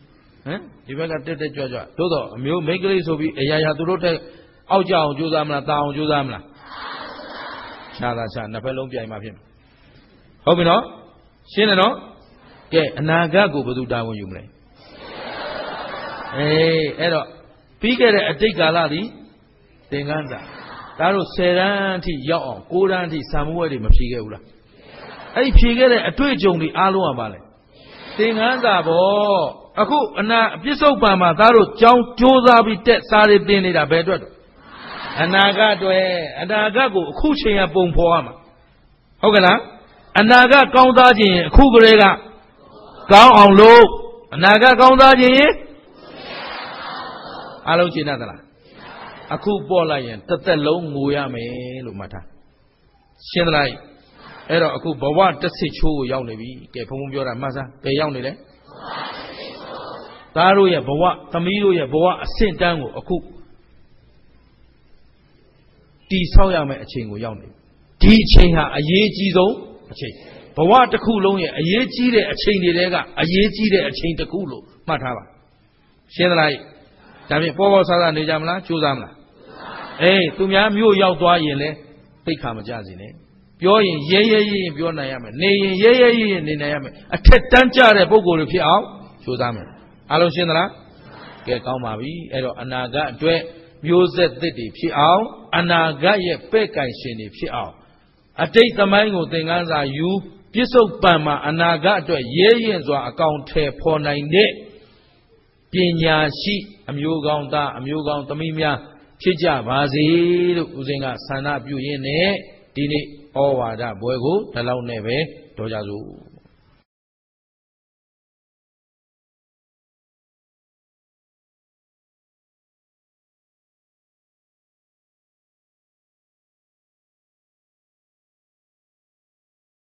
မ်ဒီဘက်ကတက်တက်ကြွကြွသို့တော့အမျိုးမိန်းကလေးဆိုပြီးအရာရာသူတို့တဲ့အောက်ကြအောင်ကြိုးစားမလားတာအောင်ကြိုးစားမလားခြားသာခြားနှစ်ဖက်လုံးပြိုင်မှဖြစ်မှာဟုတ်ပြီနော်ရှင်းတယ်နော်ကဲအနာဂတ်ကိုဘယ်သူတာဝန်ယူမလဲအေးအဲ့တော့ပြီးခဲ့တဲ့အတိတ်ကာလသည်သင်္ကန်းစာဒါတို့ဆယ်တန်းအထိရောက်အောင်ကိုးတန်းအထိစာမိုးဝဲတွေမဖြေခဲ့ဘူးလားအဲ့ဒီဖြေခဲ့တဲ့အတွေ့အကြုံတွေအားလုံးကပါလေသင်္ကန်းစာပေါ့အခုအနာအပြစ္ဆုတ်ပံမှာသားတို့ကြောင်းကြိုးစားပြီးတက်စားတွေသင်နေတာဘယ်အတွက်အနာဂတ်တွေအနာဂတ်ကိုအခုချိန်ကပုံဖော်ရမှာဟုတ်ကဲ့လားအနာဂတ်ကောင်းသားခြင်းအခုကလေးကကောင်းအောင်လို့အနာဂတ်ကောင်းသားခြင်းအားလုံးရှင်းတတ်သလားအခုပေါ်လိုက်ရင်တစ်သက်လုံးငိုရမယ်လို့မှတ်ထားရှင်းသလားအဲ့တော့အခုဘဝတစ်စစ်ချိုးကိုရောက်နေပြီကဲဘုံဘုံပြောတာမှတ်စားဘယ်ရောက်နေလဲသားတို့ရဲ့ဘဝသမီးတို့ရဲ့ဘဝအဆင့်တန်းကိုအခုတီဆောက်ရမယ့်အချိန်ကိုရောက်နေဒီအချိန်ဟာအရေးကြီးဆုံးအချိန်ဘဝတစ်ခုလုံးရဲ့အရေးကြီးတဲ့အချိန်တွေတဲကအရေးကြီးတဲ့အချိန်တစ်ခုလို့မှတ်ထားပါရှင်းသလားဒါဖြင့်ပေါ်ပေါ်ဆာဆာနေကြမလားကြိုးစားမလားအေးသူများမြို့ရောက်သွားရင်လဲသိခါမကြစေနဲ့ပြောရင်ရဲရဲရဲရင်ပြောနိုင်ရမယ်နေရင်ရဲရဲရဲရင်နေနိုင်ရမယ်အထက်တန်းကြတဲ့ပုံကိုယ်တွေဖြစ်အောင်ကြိုးစားမယ်အားလုံးရှင်းသလားကဲကောင်းပါပြီအဲ့တော့အနာဂတ်အတွက်မျိုးဆက်သစ်တွေဖြစ်အောင်အနာဂတ်ရဲ့ပဲ့ကင်ရှင်တွေဖြစ်အောင်အတိတ်သမိုင်းကိုသင်ခန်းစာယူပြစ္ဆုတ်ပံမှာအနာဂတ်အတွက်ရဲရင်စွာအကောင်ထည်ဖော်နိုင်တဲ့ပညာရှိအမျိုးကောင်းသားအမျိုးကောင်းသမီးများဖြစ်ကြပါစေလို့ဦးဇင်းကဆန္ဒပြုရင်းနဲ့ဒီနေ့ဩဝါဒပွဲကိုဒီလောက်နဲ့ပဲတော်ကြစို့